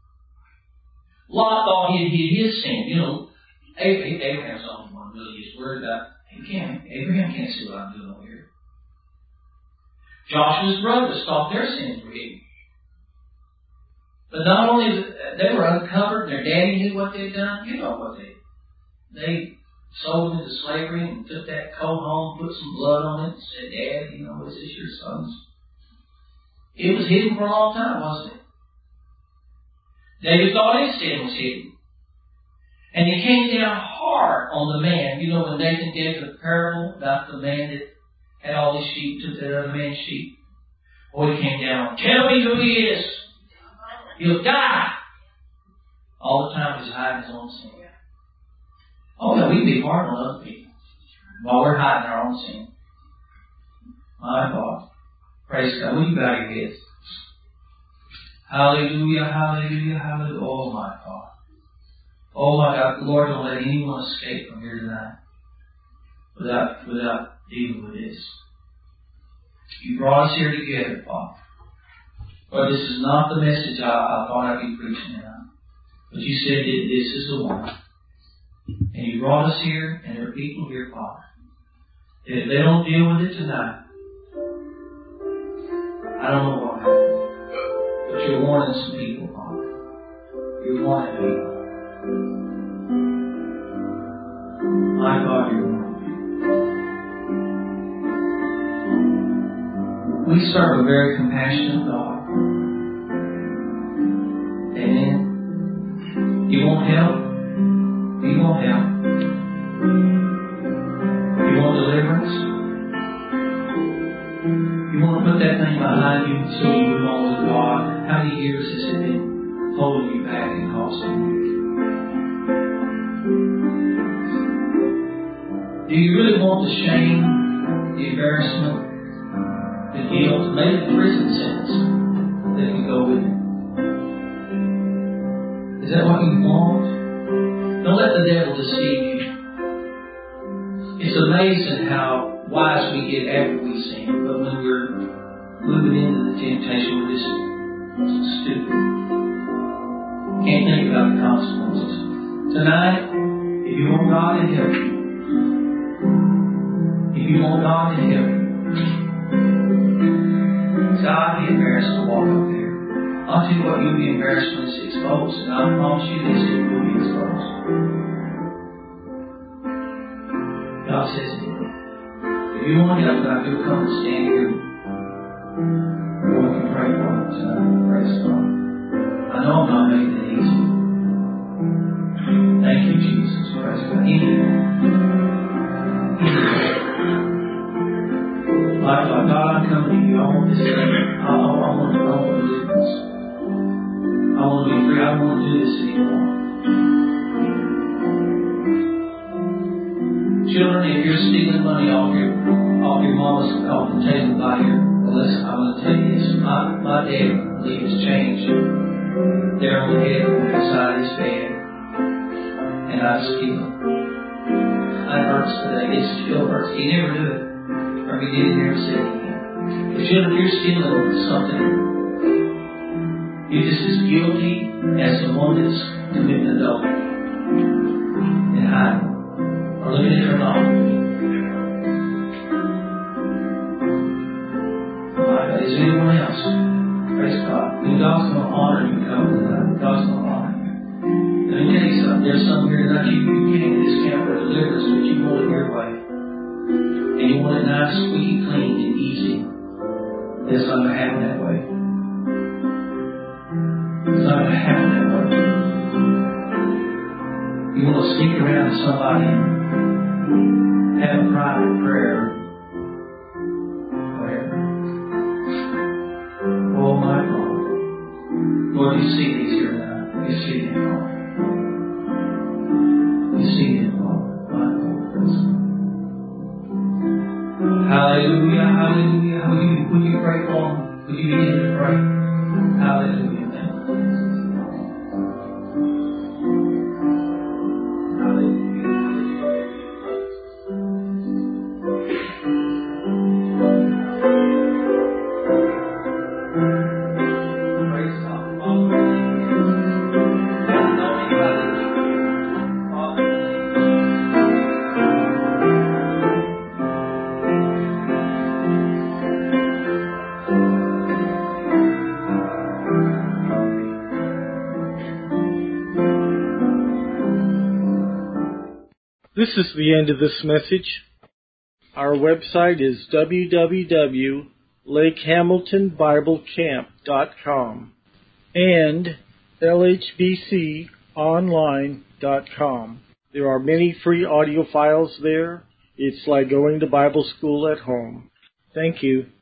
C: Lot thought he had hid his sin. You know, Abraham's the only one really is worried about, Abraham, Abraham can't see what I'm doing over here. Joshua's brothers thought their sins were hidden. But not only they were uncovered, their daddy knew what they'd done. You know what they they sold them into slavery and took that coat home, put some blood on it, and said, Dad, you know, is this your son's? It was hidden for a long time, wasn't it? David thought his sin was hidden. And he came down hard on the man. You know, when Nathan gave the parable about the man that had all his sheep, took that other man's sheep. Boy, he came down, tell me who he is. He'll die. All the time he's hiding his own sin. Oh, yeah, we can be hard on other people while we're hiding our own sin. My God. Praise God. Will you bow your heads? Hallelujah, hallelujah, hallelujah. Oh, my God. Oh, my God. Lord, don't let anyone escape from here tonight without, without dealing with this. You brought us here together, Father. Lord, this is not the message I, I thought I'd be preaching tonight. But you said that this is the one. And you brought us here, and there are people here, Father, that if they don't deal with it tonight, I don't know what happened. But you're warning some people, Father. You're warning people. My God, you're warning people. We serve a very compassionate God. Amen. You won't help. You won't help. You want deliverance. You want to put put that thing behind you so you move on with God. How many years has it been holding you back and costing you? Do you really want the shame, the embarrassment, the guilt, maybe the prison sentence that can go with it? Is that what you want? Don't let the devil deceive you. It's amazing how wise we get after we sin, but when we're moving into the temptation, we're just stupid. Can't think about the consequences. Tonight, if you want God to help you, if you want God to help you, God be embarrassed to walk up there. I'll tell you what, you'll be embarrassed when it's exposed, and I promise you this, it will be exposed. God says it. If you want help, God, you'll come and stand here. Or we can pray for them tonight. Praise God. I know I'm not making it easy. Thank you, Jesus. Praise God. Anyone. Like, like God, I'm coming to you. I want this thing. I, I, I want to know deliverance. I want to be free. I don't want to do this anymore. Children, if you're stealing money off your off your mama's off the table by your, well, listen, I'm going to tell you this. My, my dad leave his change there on the head beside his bed, and I steal it. That hurts today. It still hurts. He never do it. Or he didn't never say anything. But children, if you're stealing something, you're just as guilty as the one that's committing adultery and hiding. Or looking at her mom. Alright, is there anyone else? Praise God. And God's going to honor you coming tonight. God's going to honor you. Let me tell you something. There's some here tonight you, you came to this camp for deliverance, but you want it your way. And you want it nice, squeaky clean, and easy. It's not going to happen that way. It's not going to happen that way. You want to sneak around to somebody and have a private prayer. Whatever. Oh my God. Lord, you see these here now. You see them, Lord. You see them, Lord. My Lord. Hallelujah, hallelujah. Will you, will you pray for them? Will you begin to pray? Hallelujah.
A: This is the end of this message. Our website is w w w dot lake hamilton bible camp dot com and l h b c online dot com. There are many free audio files there. It's like going to Bible school at home. Thank you.